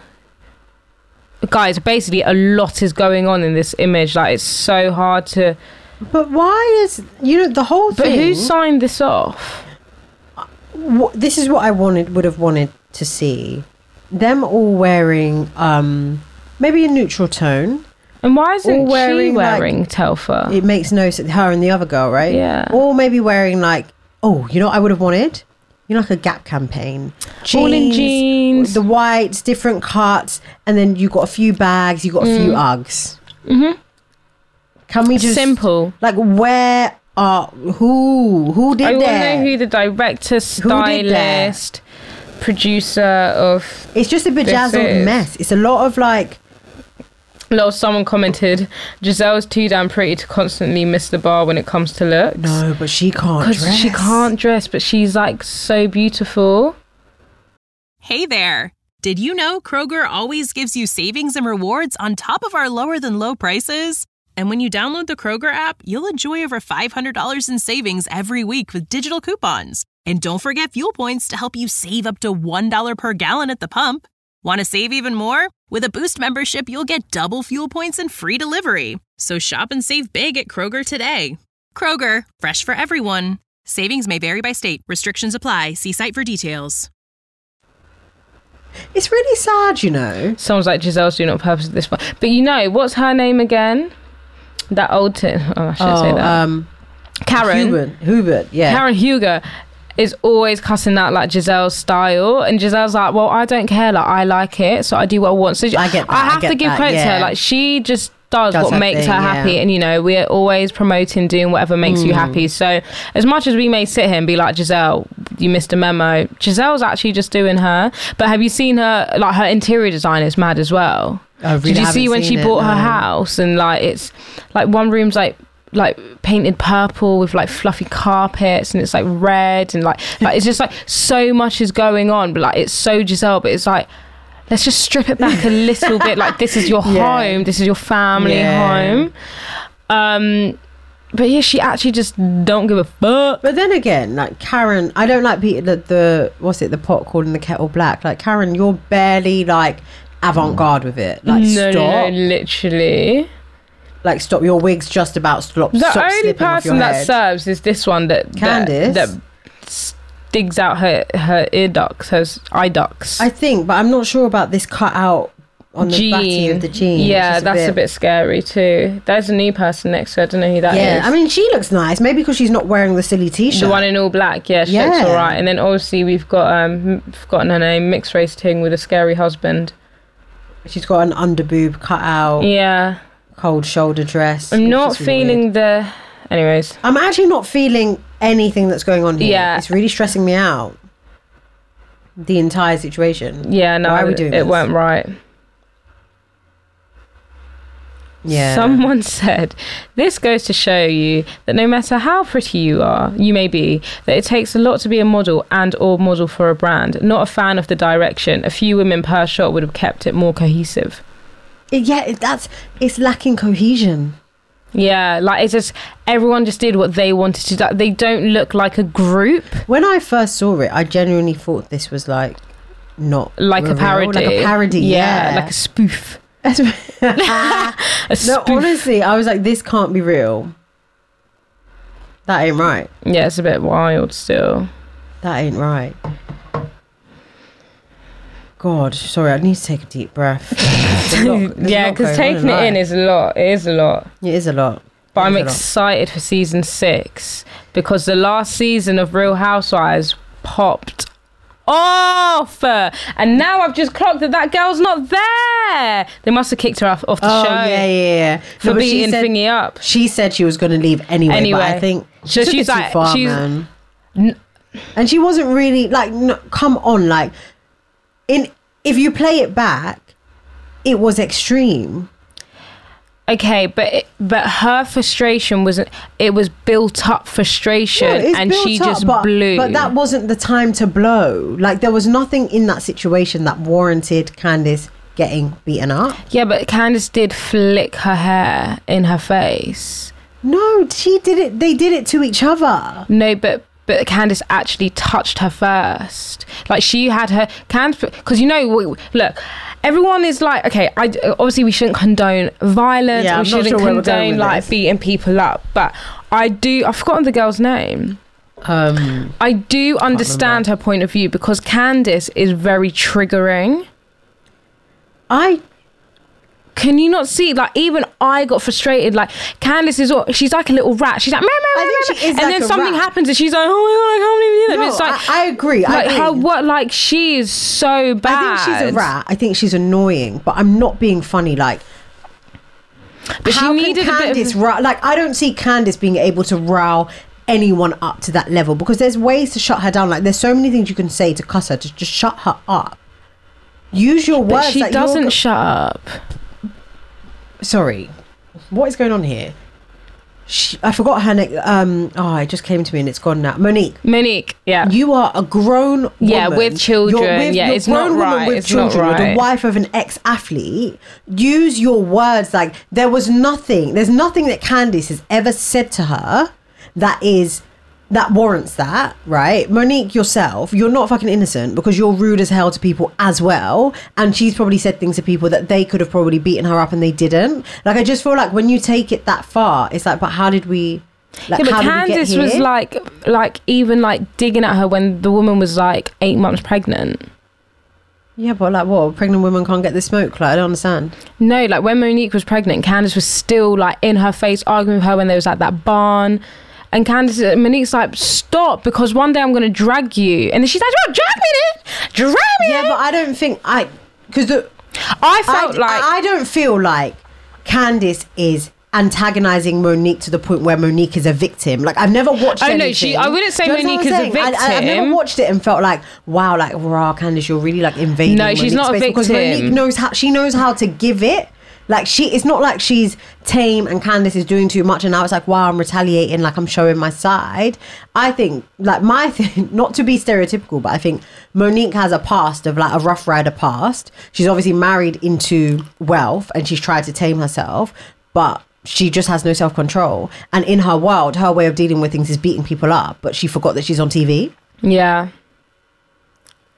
Guys, basically a lot is going on in this image. Like it's so hard to... But why is, you know, the whole But thing... who signed this off? wh- this is what I wanted, would have wanted to see. Them all wearing um maybe a neutral tone. And why isn't All wearing, she like- wearing Telfar? It makes no sense. Her and the other girl, right? Yeah. Or maybe wearing like, oh, you know what I would have wanted? You know, like a Gap campaign. All in jeans. The whites, different cuts, and then you got a few bags, you got a few Uggs. Mm-hmm. Can we just... Simple. Like, where are... Who? Who did I want to that? know who the director, Who did that? stylist, producer of... It's just a bejazzled is. mess. It's a lot of like... Lol, someone commented, Giselle's too damn pretty to constantly miss the bar when it comes to looks. No, but she can't Because dress. she can't dress, but she's like so beautiful. Hey there! Did you know Kroger always gives you savings and rewards on top of our lower than low prices? And when you download the Kroger app, you'll enjoy over five hundred dollars in savings every week with digital coupons. And don't forget fuel points to help you save up to one dollar per gallon at the pump. Want to save even more? With a Boost membership, you'll get double fuel points and free delivery. So shop and save big at Kroger today. Kroger, fresh for everyone. Savings may vary by state. Restrictions apply. See site for details. It's really sad, you know. Someone's like, Giselle's doing it on purpose at this point. But you know, what's her name again? That old... T- oh, I shouldn't say that. um... Karen. Hubert. Hubert, yeah. Karen Huger is always cussing out like Giselle's style, and Giselle's like, well, I don't care, like I like it, so I do what I want. So I get that, I have I get to give that, credit to yeah. her, like she just does, Does what her makes thing, her happy, yeah. and you know, we're always promoting doing whatever makes Hmm. you happy. So as much as we may sit here and be like, Giselle, you missed a memo, Giselle's actually just doing her. But have you seen her, like her interior design is mad as well. I really Did you haven't see when seen she it, bought her no. house, and like it's like one room's like like painted purple with like fluffy carpets, and it's like red, and like, like it's just like so much is going on, but like it's so Giselle, but it's like let's just strip it back a little bit. Like this is your Yeah. home, this is your family Yeah. home. Um but yeah, she actually just don't give a fuck. But then again, like Karen, I don't like Peter, the, the what's it, the pot calling the kettle black. Like Karen, you're barely like avant-garde with it. Like, no, stop. no, no, literally. Like, stop, your wig's just about stop. The stop only slipping off your person that head. serves is this one that Candice? that, that digs out her her ear ducts, her eye ducts. I think, but I'm not sure about this cut out on the batty of the jean. Yeah, It's just that's a a bit, bit scary too. There's a new person next to her. I don't know who that is. yeah, I mean, she looks nice. Maybe because she's not wearing the silly t-shirt. The one in all black, yeah, she Yeah. looks alright. And then obviously we've got um forgotten her name, mixed race ting with a scary husband. She's got an underboob cut out, Yeah. cold shoulder dress. I'm It's not just really feeling weird. the anyways. I'm actually not feeling anything that's going on here. Yeah. It's really stressing me out. The entire situation. Yeah, no, Why are we doing it this? weren't right. Yeah. Someone said, this goes to show you that no matter how pretty you are, you may be, that it takes a lot to be a model and or model for a brand. Not a fan of the direction. A few women per shot would have kept it more cohesive. It- yeah, it- that's it's lacking cohesion. Yeah, like it's just, everyone just did what they wanted to do. They don't look like a group. When I first saw it, I genuinely thought this was like not Like a real, parody. like a parody. Yeah, like a spoof. a A no, spoof. honestly, I was like, this can't be real. That ain't right. Yeah, it's a bit wild still. That ain't right. God, sorry, I need to take a deep breath. There's a lot- there's a Yeah, lot because going on taking it in life. is a lot. It is a lot. It is a lot. But It I'm is a lot. excited for season six because the last season of Real Housewives popped off, and now I've just clocked that that girl's not there. They must have kicked her off, off the Oh show yeah, yeah, yeah. for No, but she beating said- Thingy up. She said she was going to leave anyway, Anyway. but I think she So took she's it too like- far, she's- man. N- And she wasn't really like, no, come on, like, in if you play it back, it was extreme. Okay, but it, but her frustration wasn't. It was built up frustration, Yeah, it's and built she up, just but, blew. But that wasn't the time to blow. Like, there was nothing in that situation that warranted Candice getting beaten up. Yeah, but Candice did flick her hair in her face. No, she did it. They did it to each other. No, but but Candice actually touched her first. Like she had her Candice, because you know, we- look, everyone is like, okay, I obviously we shouldn't condone violence. Yeah, we I'm not shouldn't sure where we're going condone with like this. beating people up. But I do. I've forgotten the girl's name. Um, I do understand her point of view because Candice is very triggering. I Can you not see? Like, even I got frustrated. Like, Candice is, all, she's like a little rat. She's like, meow, meow, I meow, think meow, she is and like then a something rat. happens and she's like, oh my god, I can't believe that. no, It's like, I, I agree. I like think, her what? Like, she is so bad. I think she's a rat. I think she's annoying, but I'm not being funny. Like, But how she needed can a bit Candice of. rile- like I don't see Candice being able to rile anyone up to that level because there's ways to shut her down. Like, there's so many things you can say to cuss her to just shut her up. Use your But words. she like, you're doesn't go- shut up. Sorry, what is going on here? She, I forgot her name. Um, oh, it just came to me and it's gone now. Monique. Monique, yeah. You are a grown woman. Yeah, with children. Yeah, you're it's a grown not woman right. with It's not children. You're right. the wife of an ex-athlete. Use your words. Like, there was nothing. There's nothing that Candice has ever said to her that is that warrants that, right? Monique, yourself, you're not fucking innocent because you're rude as hell to people as well. And she's probably said things to people that they could have probably beaten her up and they didn't. Like, I just feel like when you take it that far, it's like, but how did we? Like, Yeah, but how did we get Candice was here? like, like even like digging at her when the woman was like eight months pregnant. Yeah, but like what? Pregnant women can't get the smoke. Like, I don't understand. No, like when Monique was pregnant, Candice was still like in her face arguing with her when there was like that barn. And Candice, Monique's like, stop, because one day I'm going to drag you. And then she's like, oh, drag me then. Drag me Yeah, then. but I don't think I, because the I felt I, like, I don't feel like Candice is antagonizing Monique to the point where Monique is a victim. Like, I've never watched. Oh, no, anything. she- I wouldn't say Do you know Monique what I'm is a saying? I, I, I've never victim. watched it and felt like, wow, like, raw, Candice, you're really like invading. No, she's Monique's not a space because victim. Monique knows how. She knows how to give it. Like, she, it's not like she's tame and Candice is doing too much and now it's like, wow, I'm retaliating, like I'm showing my side. I think, like, my thing, not to be stereotypical, but I think Monique has a past of like a Rough Rider past. She's obviously married into wealth and she's tried to tame herself, but she just has no self-control. And in her world, her way of dealing with things is beating people up, but she forgot that she's on T V. yeah.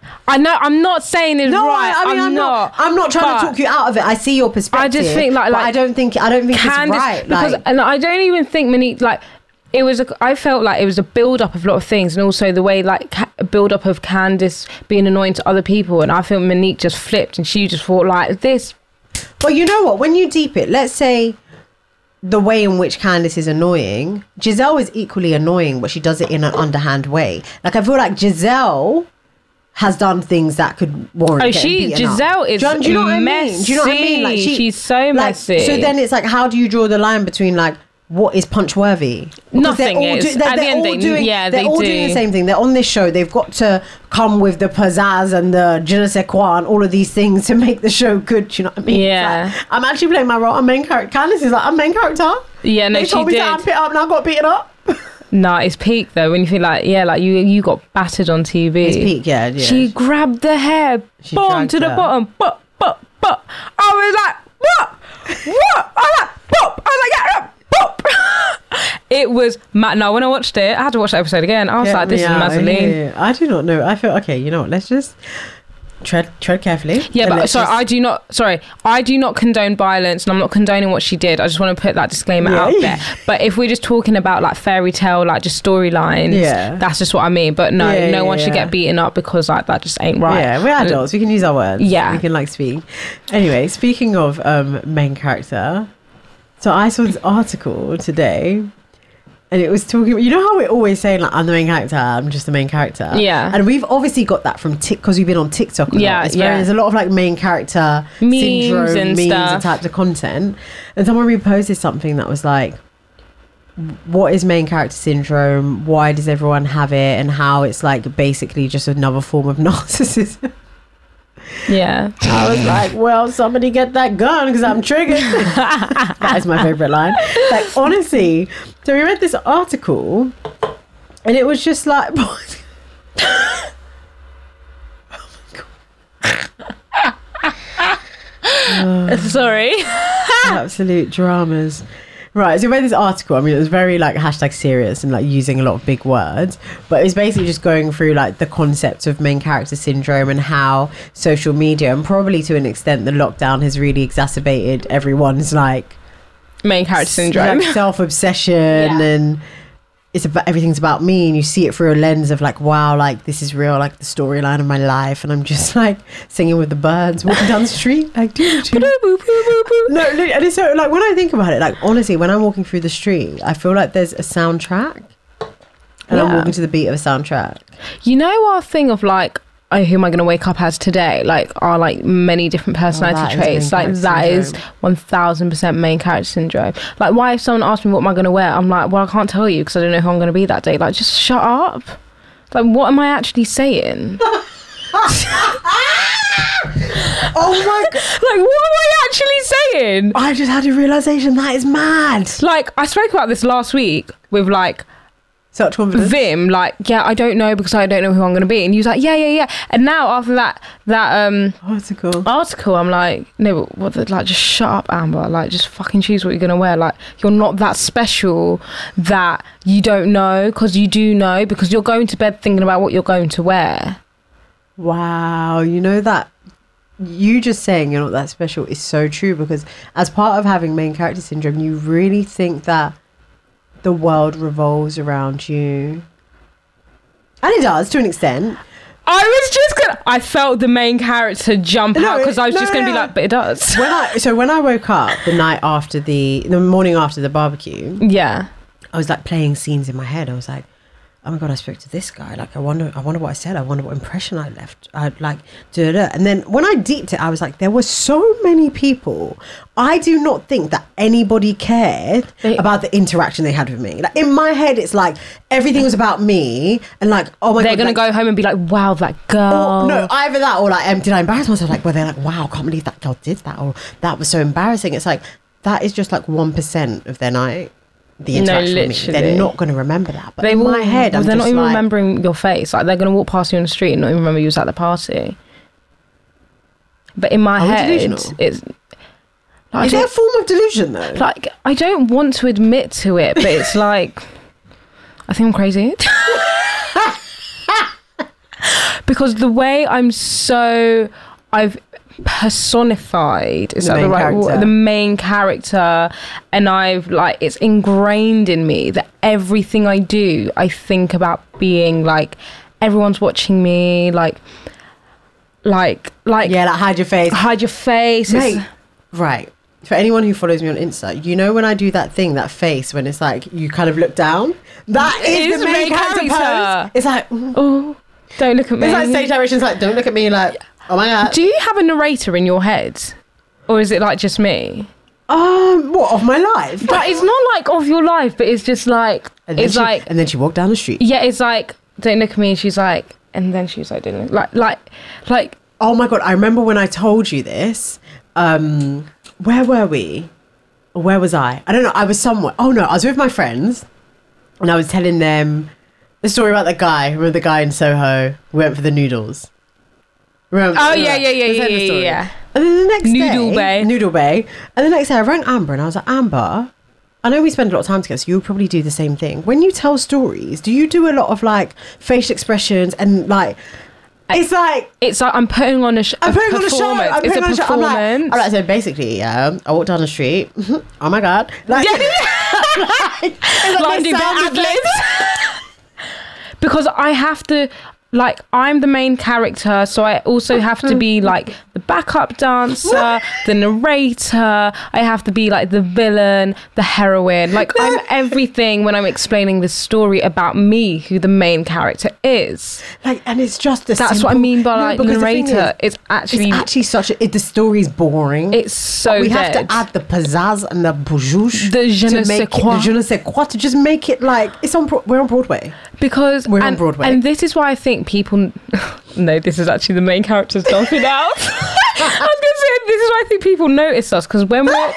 I know. I'm not saying it's No, right. I, I mean, I'm, I'm not. I'm not trying but to talk you out of it. I see your perspective. I just think like, but like I don't think. I don't think Candice, it's right. because Like, and I don't even think Monique like. It was. A, I felt like it was a build up of a lot of things, and also the way like ca- build up of Candice being annoying to other people, and I feel Monique just flipped, and she just thought like this. well, you know what? When you deep it, let's say the way in which Candice is annoying, Giselle is equally annoying, but she does it in an underhand way. Like I feel like Giselle has done things that could warrant. Oh, getting she beaten up. Giselle is do you, do you know what I mean? Do you know what I mean? Like messy. She's so like, messy. So then it's like, how do you draw the line between like what is punch worthy? Because Nothing they're all is. do- they're, At the they're end, all they- doing, yeah, they're they all do. doing the same thing. They're on this show. They've got to come with the pizzazz and the je ne sais quoi and all of these things to make the show good. Do you know what I mean? It's Yeah. like, I'm actually playing my role. I'm main character. Candice is like, I'm main character. Yeah, no, they she told me did. to amp it up and I got beaten up. Nah, it's peak though. When you feel like, yeah, like you you got battered on T V. It's peak, yeah. yeah. She grabbed the hair, She boom dragged to the her. bottom, but but but I was like, what, what? I was like, pop. I was like, yeah, pop. It was mad. No, when I watched it, I had to watch the episode again. I was Get like, this me is out of Mazzoline. here. I do not know. I feel okay. You know what? Let's just tread tread carefully. Yeah, And but let's sorry, just- I do not. Sorry, I do not condone violence, and I'm not condoning what she did. I just want to put that disclaimer Yeah. out there. But if we're just talking about like fairy tale, like just storylines, Yeah. that's just what I mean. But no, Yeah, no yeah, one should yeah. get beaten up because like that just ain't right. Yeah, we're adults. We can use our words. Yeah. we can like speak. Anyway, speaking of um, main character, so I saw this article today, and it was talking. You know how we're always saying like, "I'm the main character. I'm just the main character." Yeah. and we've obviously got that from Tik because we've been on TikTok. A Yeah, lot. It's very, yeah. there's a lot of like main character Memes syndrome, and memes stuff. and types of content. And someone reposted something that was like, what is main character syndrome? Why does everyone have it? And how it's like basically just another form of narcissism. Yeah. I was like, well, somebody get that gun because I'm triggered. That is my favorite line. Like, honestly, so we read this article and it was just like, Sorry. absolute dramas. Right, so I read this article. I mean, it was very like hashtag serious and like using a lot of big words, but it was basically just going through like the concept of main character syndrome and how social media and probably to an extent the lockdown has really exacerbated everyone's like Main character syndrome. like self-obsession Yeah. and it's about everything's about me, and you see it through a lens of like, wow, like this is real, like the storyline of my life, and I'm just like singing with the birds walking down the street like doo doo doo. No, look, and it's so like when I think about it, like honestly, when I'm walking through the street, I feel like there's a soundtrack, and I'm Yeah. walking to the beat of a soundtrack. You know our thing of like, oh, who am I going to wake up as today? Like our like many different personality that is traits. main Like character that is syndrome. one thousand percent main character syndrome. Like why if someone asks me what am I going to wear, I'm like, well, I can't tell you because I don't know who I'm going to be that day. Like just shut up. Like what am I actually saying? Oh my god! Like what am I actually saying? I just had a realization that is mad. Like I spoke about this last week with like Such confidence. Vim, like, yeah, I don't know because I don't know who I'm going to be. And he was like, yeah, yeah, yeah. And now after that, that um Article. article, I'm like, no, but what the, like, just shut up, Amber. Like, just fucking choose what you're going to wear. Like, you're not that special that you don't know because you do know because you're going to bed thinking about what you're going to wear. Wow, you know that you just saying you're not that special is so true, because as part of having main character syndrome, you really think that the world revolves around you. And it does to an extent. I was just gonna I felt the main character jump No, out because I was no, just gonna no. be like, but it does. When I so when I woke up the night after the the morning after the barbecue, Yeah. I was like playing scenes in my head. I was like, oh my god, I spoke to this guy. Like, I wonder, I wonder what I said. I wonder what impression I left. I like, da, da. And then when I deeped it, I was like, there were so many people. I do not think that anybody cared They- about the interaction they had with me. Like in my head, it's like everything was about me, and like, oh my They're god, gonna like, go home and be like, wow, that girl. or, no, either that or like, um, did I embarrass myself? Like, well, they're like, wow, I can't believe that girl did that, or that was so embarrassing. It's like that is just like one percent of their night. The No, interaction with me. literally. They're not going to remember that. But They in will, my head, well, I'm they're just not even like, remembering your face. Like they're gonna walk past you on the street and not even remember you was at the party. But in my Are we head, delusional? it's like, Is I there a don't- form of delusion though? like I don't want to admit to it, but it's like I think I'm crazy. because the way I'm so I've personified is The that the main right character. word? The main character, and I've like it's ingrained in me that everything I do I think about being like everyone's watching me, like like like Yeah, like hide your face. hide your face. It's- Mate, right. For anyone who follows me on Insta, you know when I do that thing, that face, when it's like you kind of look down? That It is is the main character, character. pose. It's like, mm. Oh, don't look at me. It's like stage directions, like, don't look at me, like, oh my God. Do you have a narrator in your head? Or is it like just me? Um, what, of my life? But it's not like of your life, but it's just like, And then it's she, like, and then she walked down the street. yeah, it's like, don't look at me. She's like, and then she's like, don't look, like, like, like, Oh my God, I remember when I told you this. Um, where were we? Or where was I? I don't know. I was somewhere. Oh no, I was with my friends and I was telling them the story about the guy. Remember the guy in Soho who went for the noodles? Remember? oh yeah, yeah, yeah, I was yeah, telling the yeah, story. yeah. And then the next Noodle day, Bay. Noodle Bay. And the next day I rang Amber and I was like, Amber, I know we spend a lot of time together, so you'll probably do the same thing. When you tell stories, do you do a lot of like facial expressions and like, it's like, It's like I'm putting on a, sh- I'm a putting on a show. performance. I'm It's a putting on a show. I'm like, performance. I'm like, so basically, yeah, I walked down the street. Oh my God. Like, like, it's like Like, the do sound bad effects. because I have to, like, I'm the main character, so I also have to be like the backup dancer, the narrator. I have to be like the villain, the heroine. Like, I'm everything when I'm explaining the story about me, who the main character is. Like, and it's just the That's what I simple- mean by No, like because the thing narrator. is, It's actually, it's actually such a, it, the story's boring. it's so we dead. have to add the pizzazz and the boujouche The je to ne sais make it, quoi. the je ne sais quoi, to just make it like it's on. Bro- We're on Broadway. Because We're on and, Broadway. and this is why I think people no this is actually the main character's jumping out. I was gonna say this is why I think people notice us, because when we're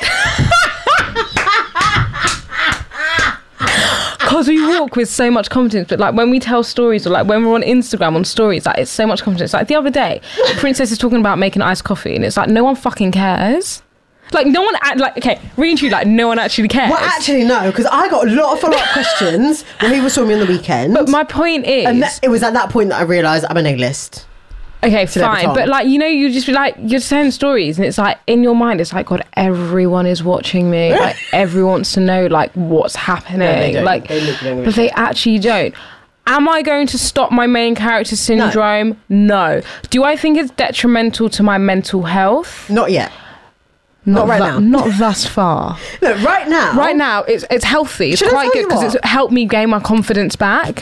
because we walk with so much confidence, but like when we tell stories or like when we're on Instagram on stories, like it's so much confidence. Like the other day Princess is talking about making iced coffee and it's like no one fucking cares. Like no one act like okay reading to you like no one actually cares. Well, actually, no, because I got a lot of follow up questions when he was talking me on the weekend. but my point is and that, it was at that point that I realised I'm an A-list. okay, Celebrity. fine, but like you know, you just be like you're telling stories, and it's like in your mind, it's like God, everyone is watching me. Like everyone wants to know like what's happening. they don't. Like, They literally don't give a but they actually don't. Am I going to stop my main character syndrome? No. Do I think it's detrimental to my mental health? Not yet. Not right thu- now. Not thus far. No, right now. Right now, it's it's healthy. It's Should I quite tell good you because what? it's helped me gain my confidence back.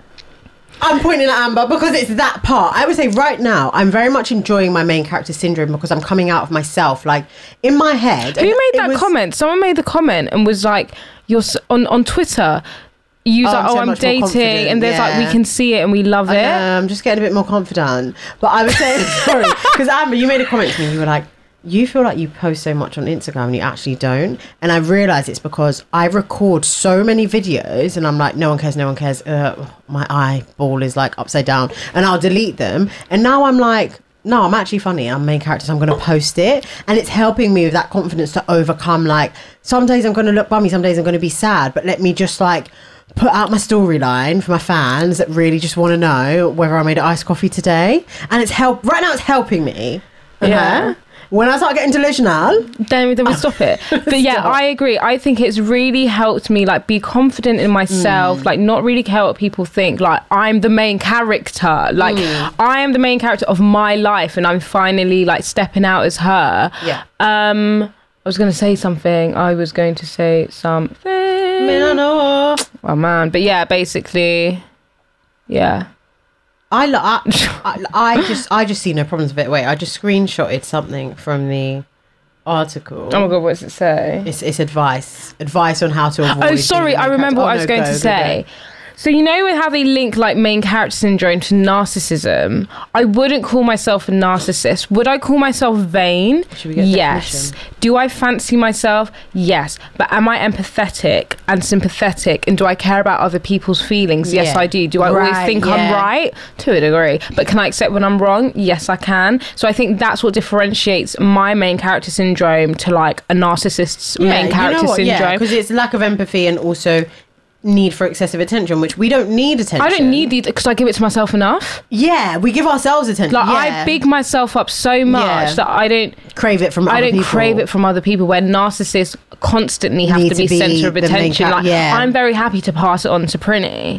I'm pointing at Amber because it's that part. I would say right now, I'm very much enjoying my main character syndrome because I'm coming out of myself. Like, in my head. Who and made it that was- comment? Someone made the comment and was like, "You're s- on on Twitter." You Oh, like, I'm oh, so I'm much more dating, confident, and there's like we yeah. can see it and we love I it. know, I'm just getting a bit more confident. But I was saying, sorry, because Amber, you made a comment to me. You were like, you feel like you post so much on Instagram and you actually don't. And I realised it's because I record so many videos and I'm like, no one cares, no one cares. Uh, my eyeball is like upside down. And I'll delete them. And now I'm like, no, I'm actually funny. I'm main character, so I'm going to post it. And it's helping me with that confidence to overcome, like, some days I'm going to look bummy, some days I'm going to be sad. But let me just, like, put out my storyline for my fans that really just want to know whether I made iced coffee today. And it's help right now it's helping me. Okay? Yeah. When I start getting delusional, Then, then we stop it. But yeah, Stop. I agree. I think it's really helped me like be confident in myself, Mm. like not really care what people think. Like I'm the main character. Like Mm. I am the main character of my life, and I'm finally like stepping out as her. Yeah. Um, I was going to say something. I was going to say something. know. Oh man, but yeah, basically, yeah. I, lo- I, I, I just I just see no problems with it. Wait, I just screenshotted something from the article. Oh my god, what does it say? It's it's advice, advice on how to avoid. Oh, being sorry, the main I remember character. what Oh, I was no, going go, to go, say. go. So you know how they link like main character syndrome to narcissism? I wouldn't call myself a narcissist. Would I call myself vain? Should we get a Yes. definition? Do I fancy myself? Yes. But am I empathetic and sympathetic? And do I care about other people's feelings? Yes, Yeah. I do. Do I always Right, think I'm yeah. right? To a degree. But can I accept when I'm wrong? Yes, I can. So I think that's what differentiates my main character syndrome to like a narcissist's main character you know what? Yeah, syndrome. because it's lack of empathy and also need for excessive attention, which we don't need attention. I don't need these because I give it to myself enough. Yeah, we give ourselves attention. Like yeah. I big myself up so much Yeah. that I don't crave it from I other don't people. crave it from other people. Where narcissists constantly have Need to to be, be centre of the main attention. char- Like yeah. I'm very happy to pass it on to Prinny.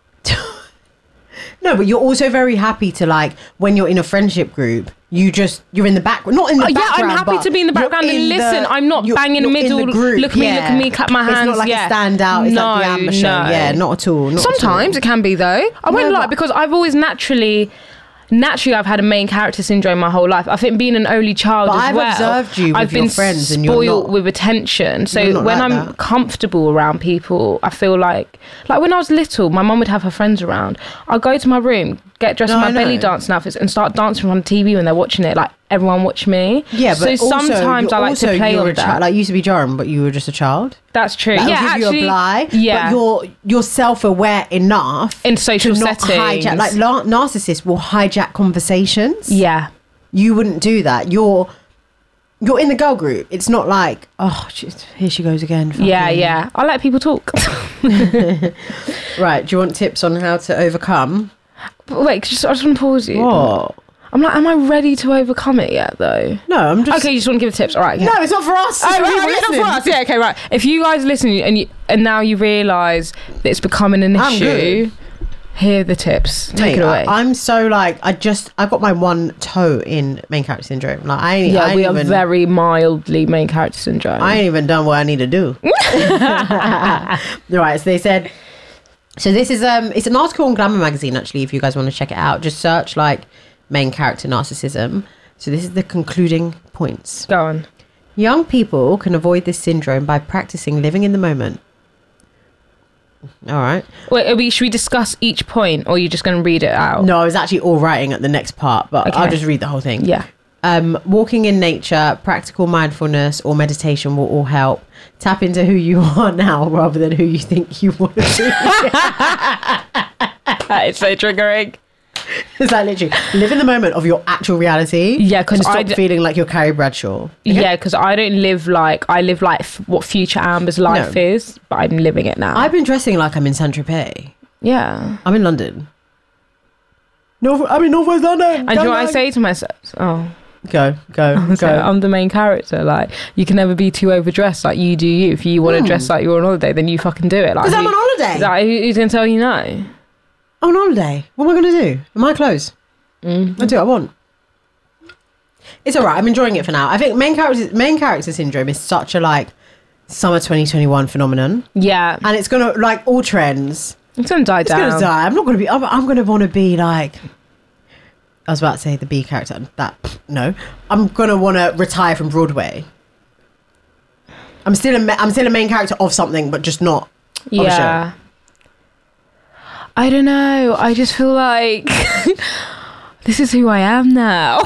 No, but you're also very happy to, like, when you're in a friendship group, you just you're in the back, not in the Oh, yeah, background. I'm happy but to be in the you're background and in listen. the- I'm not you're- banging in the you're middle. group, Look at me, look at me, clap my hands. It's not like yeah. a standout. It's no, like the Amber show. no. Yeah, not at all. Not Sometimes at it can be though. I won't No, lie but- because I've always naturally. Naturally, I've had a main character syndrome my whole life. I think being an only child But as I've well, observed you with I've your been friends and you're spoiled not- with attention. So you're not when like I'm that. comfortall around people, I feel like like when I was little, my mum would have her friends around. I'd go to my room, get dressed No, in I my belly know. dancing outfits, and start dancing on the T V when they're watching it. Like everyone watch me. Yeah, but so also, sometimes I you're like also, to play you're on a that. child. Like, you used to be Joram, but you were just a child. That's true. That'll yeah, give actually, you a blie. yeah. But you're you're self-aware enough In social to not settings. hijack. Like nar- narcissists will hijack conversations. yeah. You wouldn't do that. You're you're in the girl group. It's not like, oh, she's, here she goes again. Yeah, fucking- yeah. I let people talk. Right. Do you want tips on how to overcome? But wait, just, I just want to pause you. What? I'm like, am I ready to overcome it yet, though? No, I'm just. Okay, you just want to give tips. All right. Okay. No, it's not for us. It's Oh, for right, people right, not listening. for us. Yeah, okay, right. If you guys listen and you, and now you realise that it's becoming an I'm issue, here are the tips. Take Mate, it away. I, I'm so like I just I got my one toe in main character syndrome. Like I ain't, I yeah, ain't we are even, very mildly main character syndrome. I ain't even done what I need to do. Right, so they said. So this is um, it's an article on Glamour magazine actually. If you guys want to check it out, just search like main character narcissism. So this is the concluding points. Go on. Young people can avoid this syndrome by practicing living in the moment. All right. Wait, are we, should we discuss each point, or are you just going to read it out? No, I was actually all writing at the next part, but Okay. I'll just read the whole thing. Yeah. Um, walking in nature, practical mindfulness, or meditation will all help. Tap into who you are now rather than who you think you want to be. That is so triggering. It's like literally live in the moment of your actual reality. Yeah, 'cause and stop I d- feeling like you're Carrie Bradshaw. Yeah, because I don't live like I live like f- what future Amber's life No. is, but I'm living it now. I've been dressing like I'm in Saint Tropez. yeah. I'm in London. North, I'm in North West London. And do you know what I say to myself? Oh, Go, go, so go. I'm the main character. Like, you can never be too overdressed. Like, you do you. If you want to dress like you're on holiday, then you fucking do it. Like, Because I'm who- on holiday. Like, who- who's gonna tell you no? I'm on holiday. What am I going to do? In my clothes? Mm. I do what I want. It's all right. I'm enjoying it for now. I think main character main character syndrome is such a like summer twenty twenty-one phenomenon, Yeah, and it's gonna like all trends. it's gonna die It's down. gonna die. I'm not gonna be. I'm, I'm gonna want to be like. I was about to say the B character. That no, I'm gonna want to retire from Broadway. I'm still a ma- I'm still a main character of something, but just not. Of a show. Yeah. I don't know. I just feel like this is who I am now.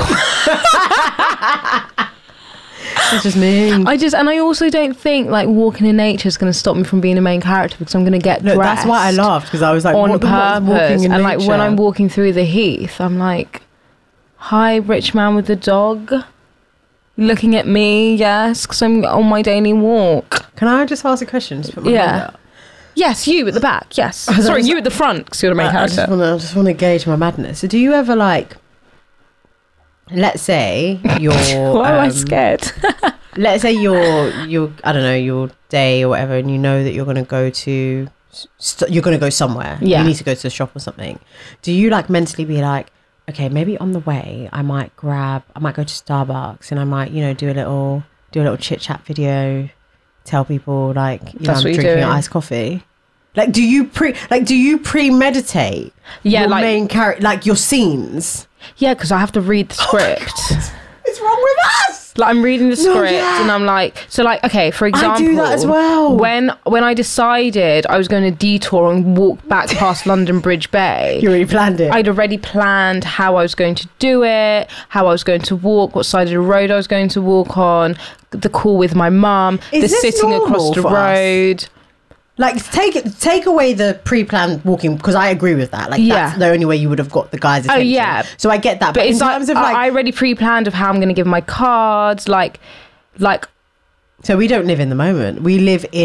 It's just me. I just, and I also don't think like walking in nature is going to stop me from being a main character because I'm going to get Look, dressed that's why I laughed because I was like, on what the fuck is walking purpose. in And like when nature? I'm walking through the heath, I'm like, hi, rich man with the dog. Looking at me, yes, because I'm on my daily walk. Can I just ask a question? Just put my Yeah. hand up. Yes, you at the back, yes. Sorry, you at the front because you're the main I, I character. just want to just want to gauge my madness. So, do you ever like, let's say you're, Why am I um, scared? let's say you're you're I don't know your day or whatever, and you know that you're gonna go to st- you're gonna go somewhere. Yeah. You need to go to the shop or something. Do you like mentally be like, okay, maybe on the way I might grab, I might go to Starbucks and I might you know do a little do a little chit chat video, tell people like you That's know what I'm you're drinking doing. an iced coffee. Like, do you pre like do you premeditate Yeah, your like- main character like your scenes? Yeah, because I have to read the script. What's wrong with us? Like I'm reading the No, script yeah. and I'm like, so like, okay, for example, do that as well. When when I decided I was going to detour and walk back past London Bridge Bay, You already planned it. I'd already planned how I was going to do it, how I was going to walk, what side of the road I was going to walk on, the call with my mum, Is the this sitting across normal the for us? road. Like take it, take away the pre-planned walking because I agree with that. Like Yeah. that's the only way you would have got the guys' attention. Oh, yeah. So I get that. But, But, it's in like, terms of like, I I already pre-planned of how I'm going to give my cards, like, like so we don't live in the moment. We live in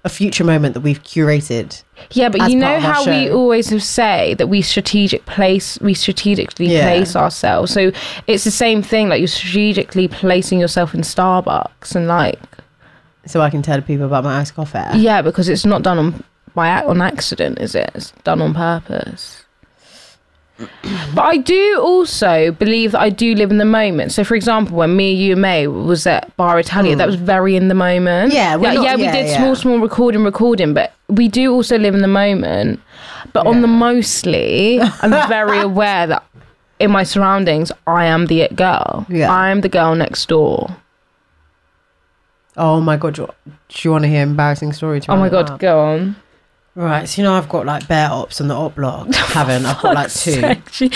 a future moment that we've curated. Yeah, but as you part know of our how we show. always say that we strategic place, we strategically Yeah. place ourselves. So it's the same thing. Like you're strategically placing yourself in Starbucks, and like So I can tell people about my iced coffee. yeah, because it's not done on by ac- on accident, is it? It's done on purpose. But I do also believe that I do live in the moment. So, for example, when me, you, and May was at Bar Italia, that was very in the moment. Yeah, we're yeah, not- yeah, we yeah, did yeah. small, small recording, recording, but we do also live in the moment. But on the mostly, I'm very aware that in my surroundings, I am the it girl. Yeah. I am the girl next door. Oh my god, do you, do you want to hear an embarrassing story? To Oh my round it God, up? go on. Right, so you know I've got like bear ops on the op block. Haven't I've got like two. Actually,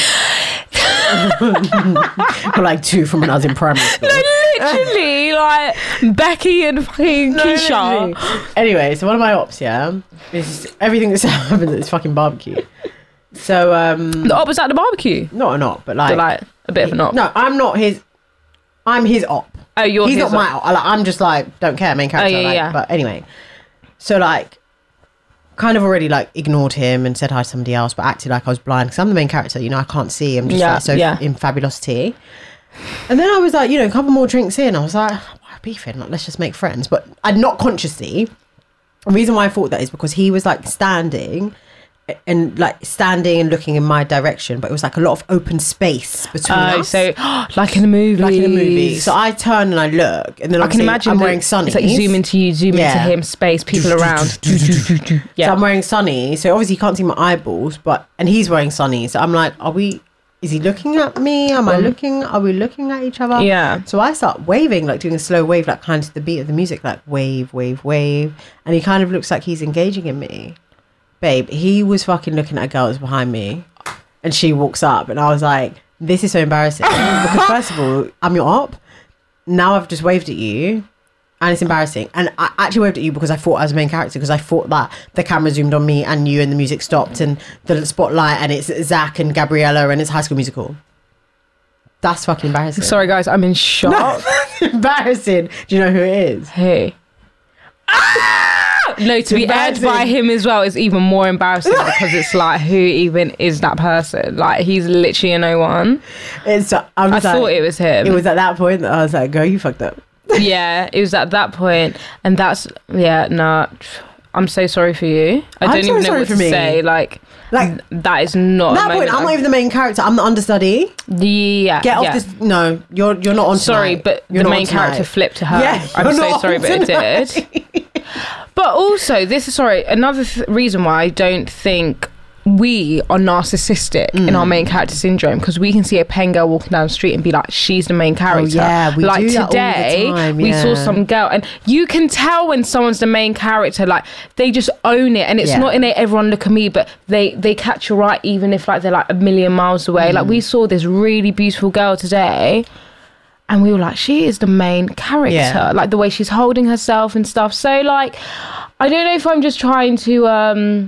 I've got like two from when I was in primary school. literally, like Becky and fucking Keisha. Literally. Anyway, so one of my ops, yeah, is everything that's happened at this fucking barbecue. So um, The op was at the barbecue. not an op, but So, like, like a bit of an op. no, I'm not his. I'm his op. Oh, you're He's his not my op. op. Like, I'm just like don't care, main character. Oh, yeah, like, yeah. But anyway, so like, kind of already like ignored him and said hi to somebody else, but acted like I was blind because I'm the main character. You know, I can't see. I'm just Yeah, like so yeah. in fabulosity. And then I was like, you know, a couple more drinks in, I was like, why beefing? Like, let's just make friends. But I'd not consciously. The reason why I thought that is because he was like standing and like standing and looking in my direction, but it was like a lot of open space between Oh, us. so like in a movie. Like in a movie. So I turn and I look, and then I can obviously imagine I'm the- wearing sunnies. It's like zoom into you, zoom Yeah. into him, space, people around. Yeah. So I'm wearing sunnies. So obviously you can't see my eyeballs, but and he's wearing sunnies. So I'm like, are we? Is he looking at me? Am I looking? Are we looking at each other? Yeah. So I start waving, like doing a slow wave, like kind of to the beat of the music, like wave, wave, wave, and he kind of looks like he's engaging in me. Babe, he was fucking looking at a girl that's behind me, and she walks up, and I was like, this is so embarrassing because first of all, I'm your op. Now I've just waved at you, and it's embarrassing. And I actually waved at you because I thought I was the main character, because I thought that the camera zoomed on me and you, and the music stopped, and the spotlight, and it's Zach and Gabriella, and it's High School Musical. That's fucking embarrassing. Sorry, guys, I'm in shock. Embarrassing. Do you know who it is? Who? Ah! No, to be aired Embarrassing. by him as well is even more embarrassing because it's like, who even is that person? Like, he's literally a no one. It's. I, I was thought like, it was him. It was at that point that I was like, "Girl, you fucked up." Yeah, it was at that point, and that's yeah. No, I'm so sorry for you. I I'm don't so even know sorry what for to me. say. Like, Like that is not. at that a point, moment I'm not I- even the main character. I'm the understudy. Yeah. Get off yeah. this. No, you're you're not on. Sorry, tonight. but You're the not main on tonight. character flipped to her. Yeah, I'm you're so not sorry, on but it tonight. did. But also, this is sorry. Another th- reason why I don't think we are narcissistic in Mm. our main character syndrome, because we can see a pen girl walking down the street and be like, she's the main character. Oh, yeah, we like do that all the today, time, we saw yeah. some girl, and you can tell when someone's the main character. Like, they just own it, and it's Yeah. not in it. Everyone look at me, but they they catch your eye, even if like they're like a million miles away. Like, Mm. we saw this really beautiful girl today. And we were like, she is the main character. Yeah. Like the way she's holding herself and stuff. So like, I don't know if I'm just trying to um,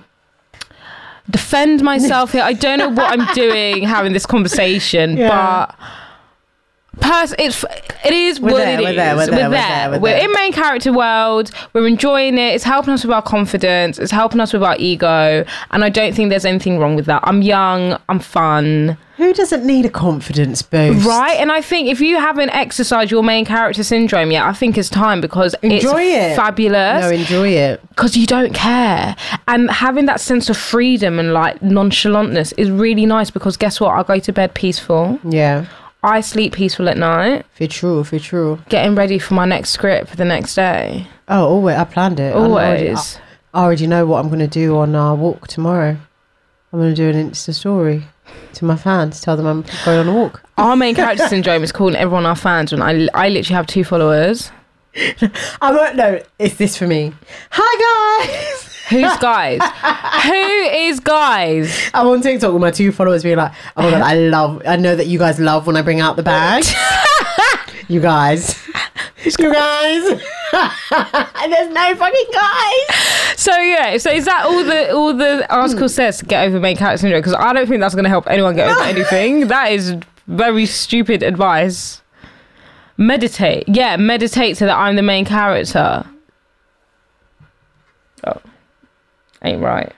defend myself here. I don't know what I'm doing having this conversation, Yeah. but pers- it's it is We're what there, it we're is. there, we're there, we're there, we're We're there. in main character world. We're enjoying it. It's helping us with our confidence. It's helping us with our ego. And I don't think there's anything wrong with that. I'm young. I'm fun. Who doesn't need a confidence boost? Right, and I think if you haven't exercised your main character syndrome yet, I think it's time, because Enjoy it's it. fabulous. No, enjoy it. Because you don't care, and having that sense of freedom and like nonchalantness is really nice. Because guess what? I go to bed peaceful. Yeah. I sleep peaceful at night, For true, for true. getting ready for my next script for the next day. Oh, always. I planned it. I already, Always. I already know what I'm going to do on our walk tomorrow. I'm going to do an Insta story to my fans. Tell them I'm going on a walk. Our main character syndrome is calling everyone our fans when I, I literally have two followers. I won't know. It's this for me. Hi, guys. Who's guys? Who is guys? I'm on TikTok with my two followers being like, oh my God, I love, I know that you guys love when I bring out the bag. You guys. You guys. There's no fucking guys. So yeah, so is that all the all the article says to get over main character syndrome? Because I don't think that's going to help anyone get over anything. That is very stupid advice. Meditate, yeah, meditate so that I'm the main character. Oh, ain't right.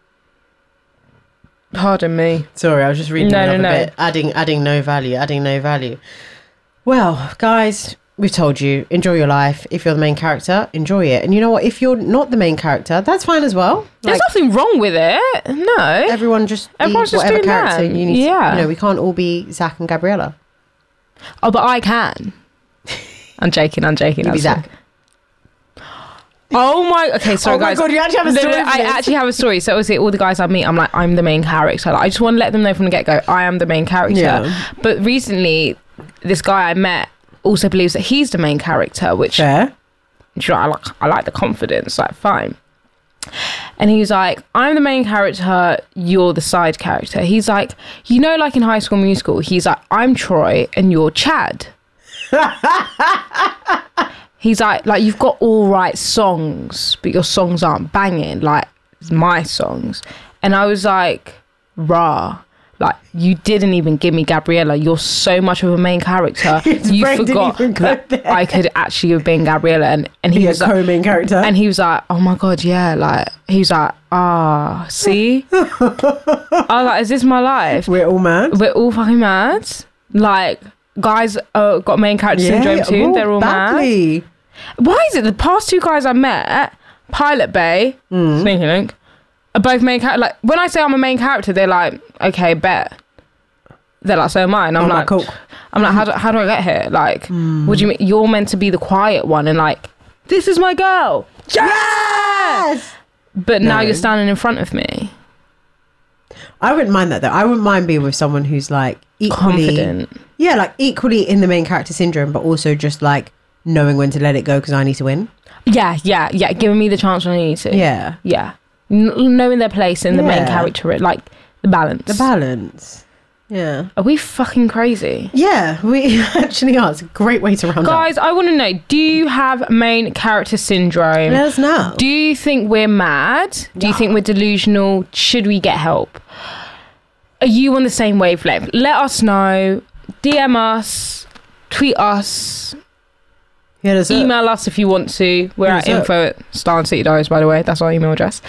Pardon me. Sorry, I was just reading No, no, another no. bit. Adding, adding no value, adding no value. Well, guys, we've told you, enjoy your life. If you're the main character, enjoy it. And you know what? If you're not the main character, that's fine as well. There's Like, nothing wrong with it. No. everyone just be Everyone's just whatever doing character that. you need. Yeah. To, you know, we can't all be Zach and Gabriella. Oh, but I can. I'm joking. I'm joking. You be I'm Zach. Oh my. Okay, sorry, Oh my guys. God, you actually have a No, no, story for I this. actually have a story. So obviously, all the guys I meet, I'm like, I'm the main character. Like, I just want to let them know from the get go, I am the main character. Yeah. But recently, this guy I met also believes that he's the main character, which Fair. you know, I like. I like the confidence. Like, fine. And he was like, I'm the main character, you're the side character. He's like, you know, like in High School Musical, he's like, I'm Troy and you're Chad. He's like, like you've got all right songs, but your songs aren't banging like my songs. And I was like, rah. Like, you didn't even give me Gabriella. You're so much of a main character. His You brain didn't forgot even go that there. I could actually have been Gabriella. And, and he Be a was like, co-main character. and he was like, oh my God, yeah. Like, he was like, ah, see? I was like, is this my life? We're all mad. We're all fucking mad. Like, guys uh, got main character syndrome too. oh, They're all mad. badly. Why is it the past two guys I met, Pilot Bay, Mm. Sneaky Link, are both main character? Like, when I say I'm a main character, they're like, okay, bet. They're like, so am I. And I'm Oh, like, cool. I'm like, how do, how do I get here? Like, what do you mean? You're meant to be the quiet one and like, this is my girl. Yes! But now No. you're standing in front of me. I wouldn't mind that though. I wouldn't mind being with someone who's like equally Confident. Yeah, like equally in the main character syndrome, but also just like knowing when to let it go because I need to win. Yeah, yeah, yeah. Giving me the chance when I need to. Yeah, Yeah. N- knowing their place in the main Yeah. character, like the balance. the balance. Yeah, Are we fucking crazy? yeah, we actually are. It's a great way to round Guys, I want to know, do you have main character syndrome? up. Let us know. Do you think we're mad? Do you Yeah. think we're delusional? Should we get help? Are you on the same wavelength? Let us know. D M us. Tweet us. Hit us up. Email us if you want to. We're Hit at us up. info at Star and City Diaries, by the way. That's our email address.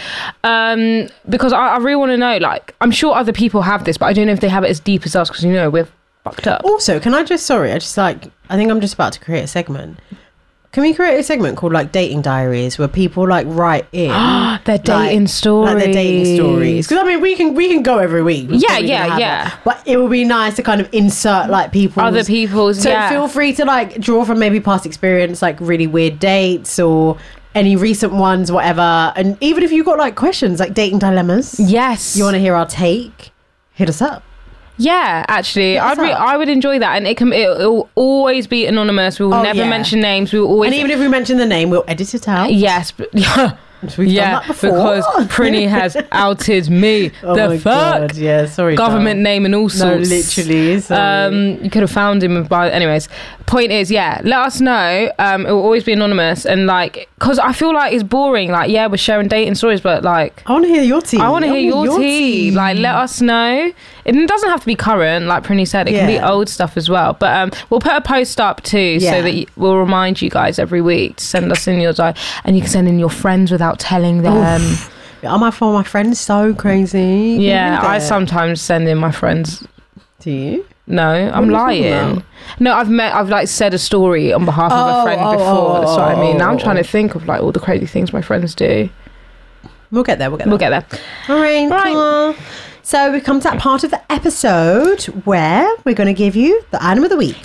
Um, because I, I really want to know, like, I'm sure other people have this, but I don't know if they have it as deep as us because, you know, we're fucked up. Also, can I just sorry, I just like I think I'm just about to create a segment. Can we create a segment called like dating diaries where people like write in Their dating like, stories. like their dating stories? Because I mean, we can we can go every week. We're Yeah, probably yeah, gonna have yeah. it. But it would be nice to kind of insert like people Other people's, So yeah. feel free to like draw from maybe past experience, like really weird dates or any recent ones, whatever. And even if you've got like questions, like dating dilemmas, Yes. you want to hear our take, hit us up. Yeah, actually, Hit us I'd re- up. I would enjoy that, and it can it will always be anonymous. We will Oh, never yeah. mention names. We will always And even if we mention the name, we'll edit it out. yes, but, yeah, We've yeah, done that before. because Prinny has outed me. Oh the my fuck, God, yeah, sorry. government Dom. name and all No, sorts. literally. Sorry. Um, you could have found him by. Anyways, point is, yeah, let us know. Um, it will always be anonymous, and like, cause I feel like it's boring. Like, yeah, we're sharing dating stories, but like, I want to hear your tea. I want to hear your, your tea. Like, let us know. It doesn't have to be current, like Prinny said. It can be Yeah. old stuff as well. But um, we'll put a post up too, Yeah. so that y- we'll remind you guys every week to send us in your di- and you can send in your friends without telling them. Are my phone, my friends so crazy? Can you Yeah, believe I it? sometimes send in my friends. Do you? No, I'm are you talking lying. about? No, I've met. I've like said a story on behalf of Oh, a friend oh, before. oh, That's what I mean. Now I'm oh. trying to think of like all the crazy things my friends do. We'll get there. We'll get there. We'll get there. All right. Right. cool. So we've come to that part of the episode where we're going to give you the item of the week.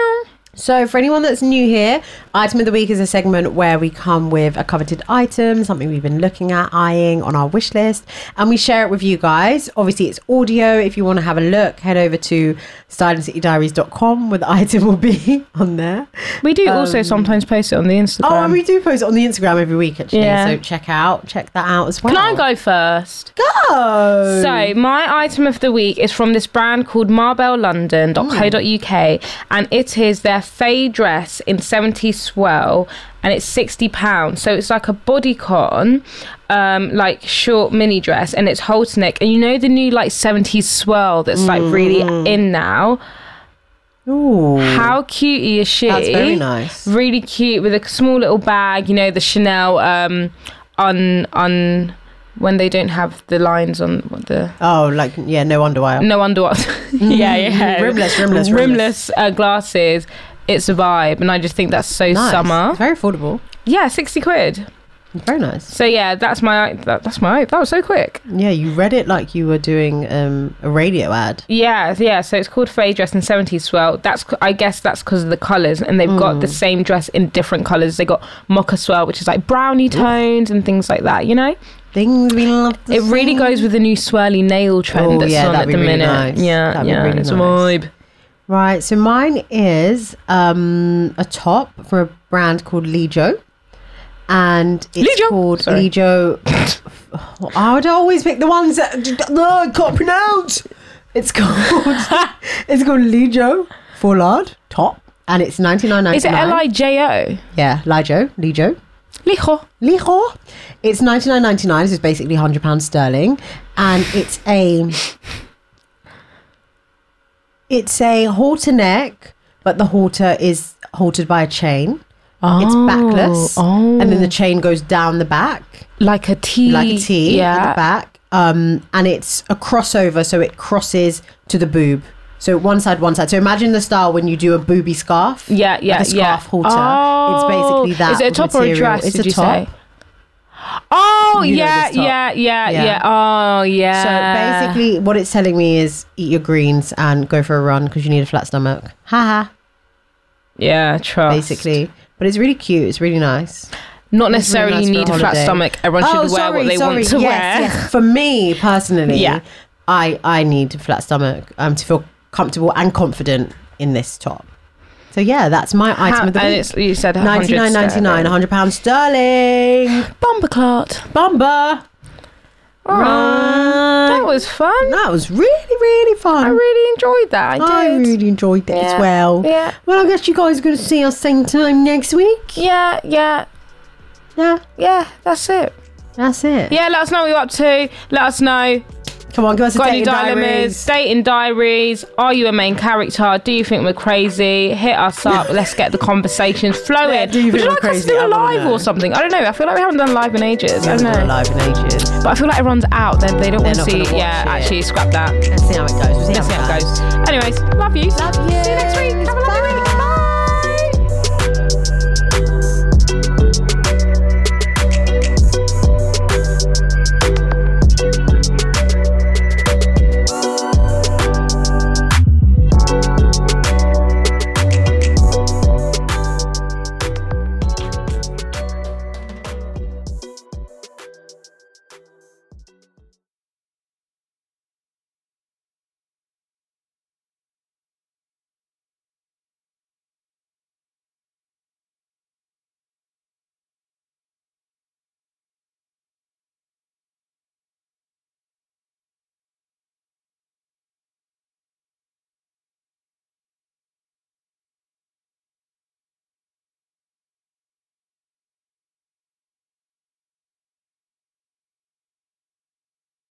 So for anyone that's new here, item of the week is a segment where we come with a coveted item, something we've been looking at, eyeing on our wish list, and we share it with you guys. Obviously it's audio. If you want to have a look, head over to style and city diaries dot com where the item will be on there. We do also sometimes post it on the Instagram. Oh, and we do post it on the Instagram every week actually. Yeah. So check out, check that out as well. Can I go first? Go. So my item of the week is from this brand called marbell london dot co dot uk, and it is their Faye dress in seventies swell, and it's sixty pounds. So it's like a bodycon, um, like short mini dress, and it's halter neck. And you know the new like seventies swell that's like really in now. Ooh. How cutie is she? That's very nice. Really cute with a small little bag. You know the Chanel um, un un when they don't have the lines on the Oh, like yeah, no underwire. no under yeah yeah Rimless, rimless, rimless uh, glasses. It's a vibe, and I just think that's so Nice. summer. It's very affordable. Yeah, sixty quid. Very nice. So yeah, that's my that, that's my that was so quick. Yeah, you read it like you were doing um, a radio ad. Yeah, yeah. So it's called Faye Dress in seventies Swell. That's I guess that's because of the colours, and they've got the same dress in different colours. They got Mocha Swell, which is like brownie tones and things like that. You know, Things we love to it really see. goes with the new swirly nail trend Oh, that's yeah, on that'd at be the really minute. nice. Yeah, That'd be yeah, really it's a nice. vibe. Right, so mine is um, a top for a brand called Lijo. And it's Lijo? called Sorry. Lijo. I would always pick the ones that no, I can't pronounce. It's called it's called Lijo Foulard top, and it's ninety nine ninety Is it nine. L I J O? Yeah, Lijo, Lijo, Lijo. Lijo. It's ninety nine ninety nine. So it's basically hundred pounds sterling, and it's a it's a halter neck, but the halter is haltered by a chain. It's backless, oh. and then the chain goes down the back Like a T. like a T Yeah. at the back. Um, and it's a crossover, so it crosses to the boob. So one side, one side. So imagine the style when you do a booby scarf. Yeah, yeah, like a yeah. scarf halter. Oh. It's basically that. Is it a top or a material. dress? It's did a you top. say? Oh You know yeah, this top. yeah, yeah, Yeah. yeah. Oh yeah. So basically, what it's telling me is eat your greens and go for a run because you need a flat stomach. Haha. yeah, trust. Basically, but it's really cute. It's really nice. Not It's really necessarily nice for need a a flat holiday. stomach. Everyone should wear what they want to yes, wear. Yes. For me personally, Yeah. I I need a flat stomach um to feel comfortable and confident in this top. So yeah, that's my item How- of the and week. it's you said ninety nine ninety nine, a hundred pounds sterling. Bomber clot. Bumper. Right. That was fun. That was really really fun. I really enjoyed that. I did. I really enjoyed it as Yeah. well. Yeah. Well, I guess you guys are going to see us same time next week. Yeah, yeah, Yeah, yeah. That's it. that's it. Yeah, let us know what you're up to. Let us know. Come on, give us a Got date any in dilemmas? diaries. Dating diaries? Are you a main character? Do you think we're crazy? Hit us up. Let's get the conversations flowing. Yeah, do you Would think you we're like us crazy? to do I a wanna live know. or something? I don't know. I feel like we haven't done live in ages. I Haven't don't been know. alive in ages. But I feel like everyone's out. They, they don't They're want to not see. gonna watch Yeah, it. actually, scrap that. Let's see how it goes. We'll see Let's see how it goes. goes. Anyways, love you. Love you.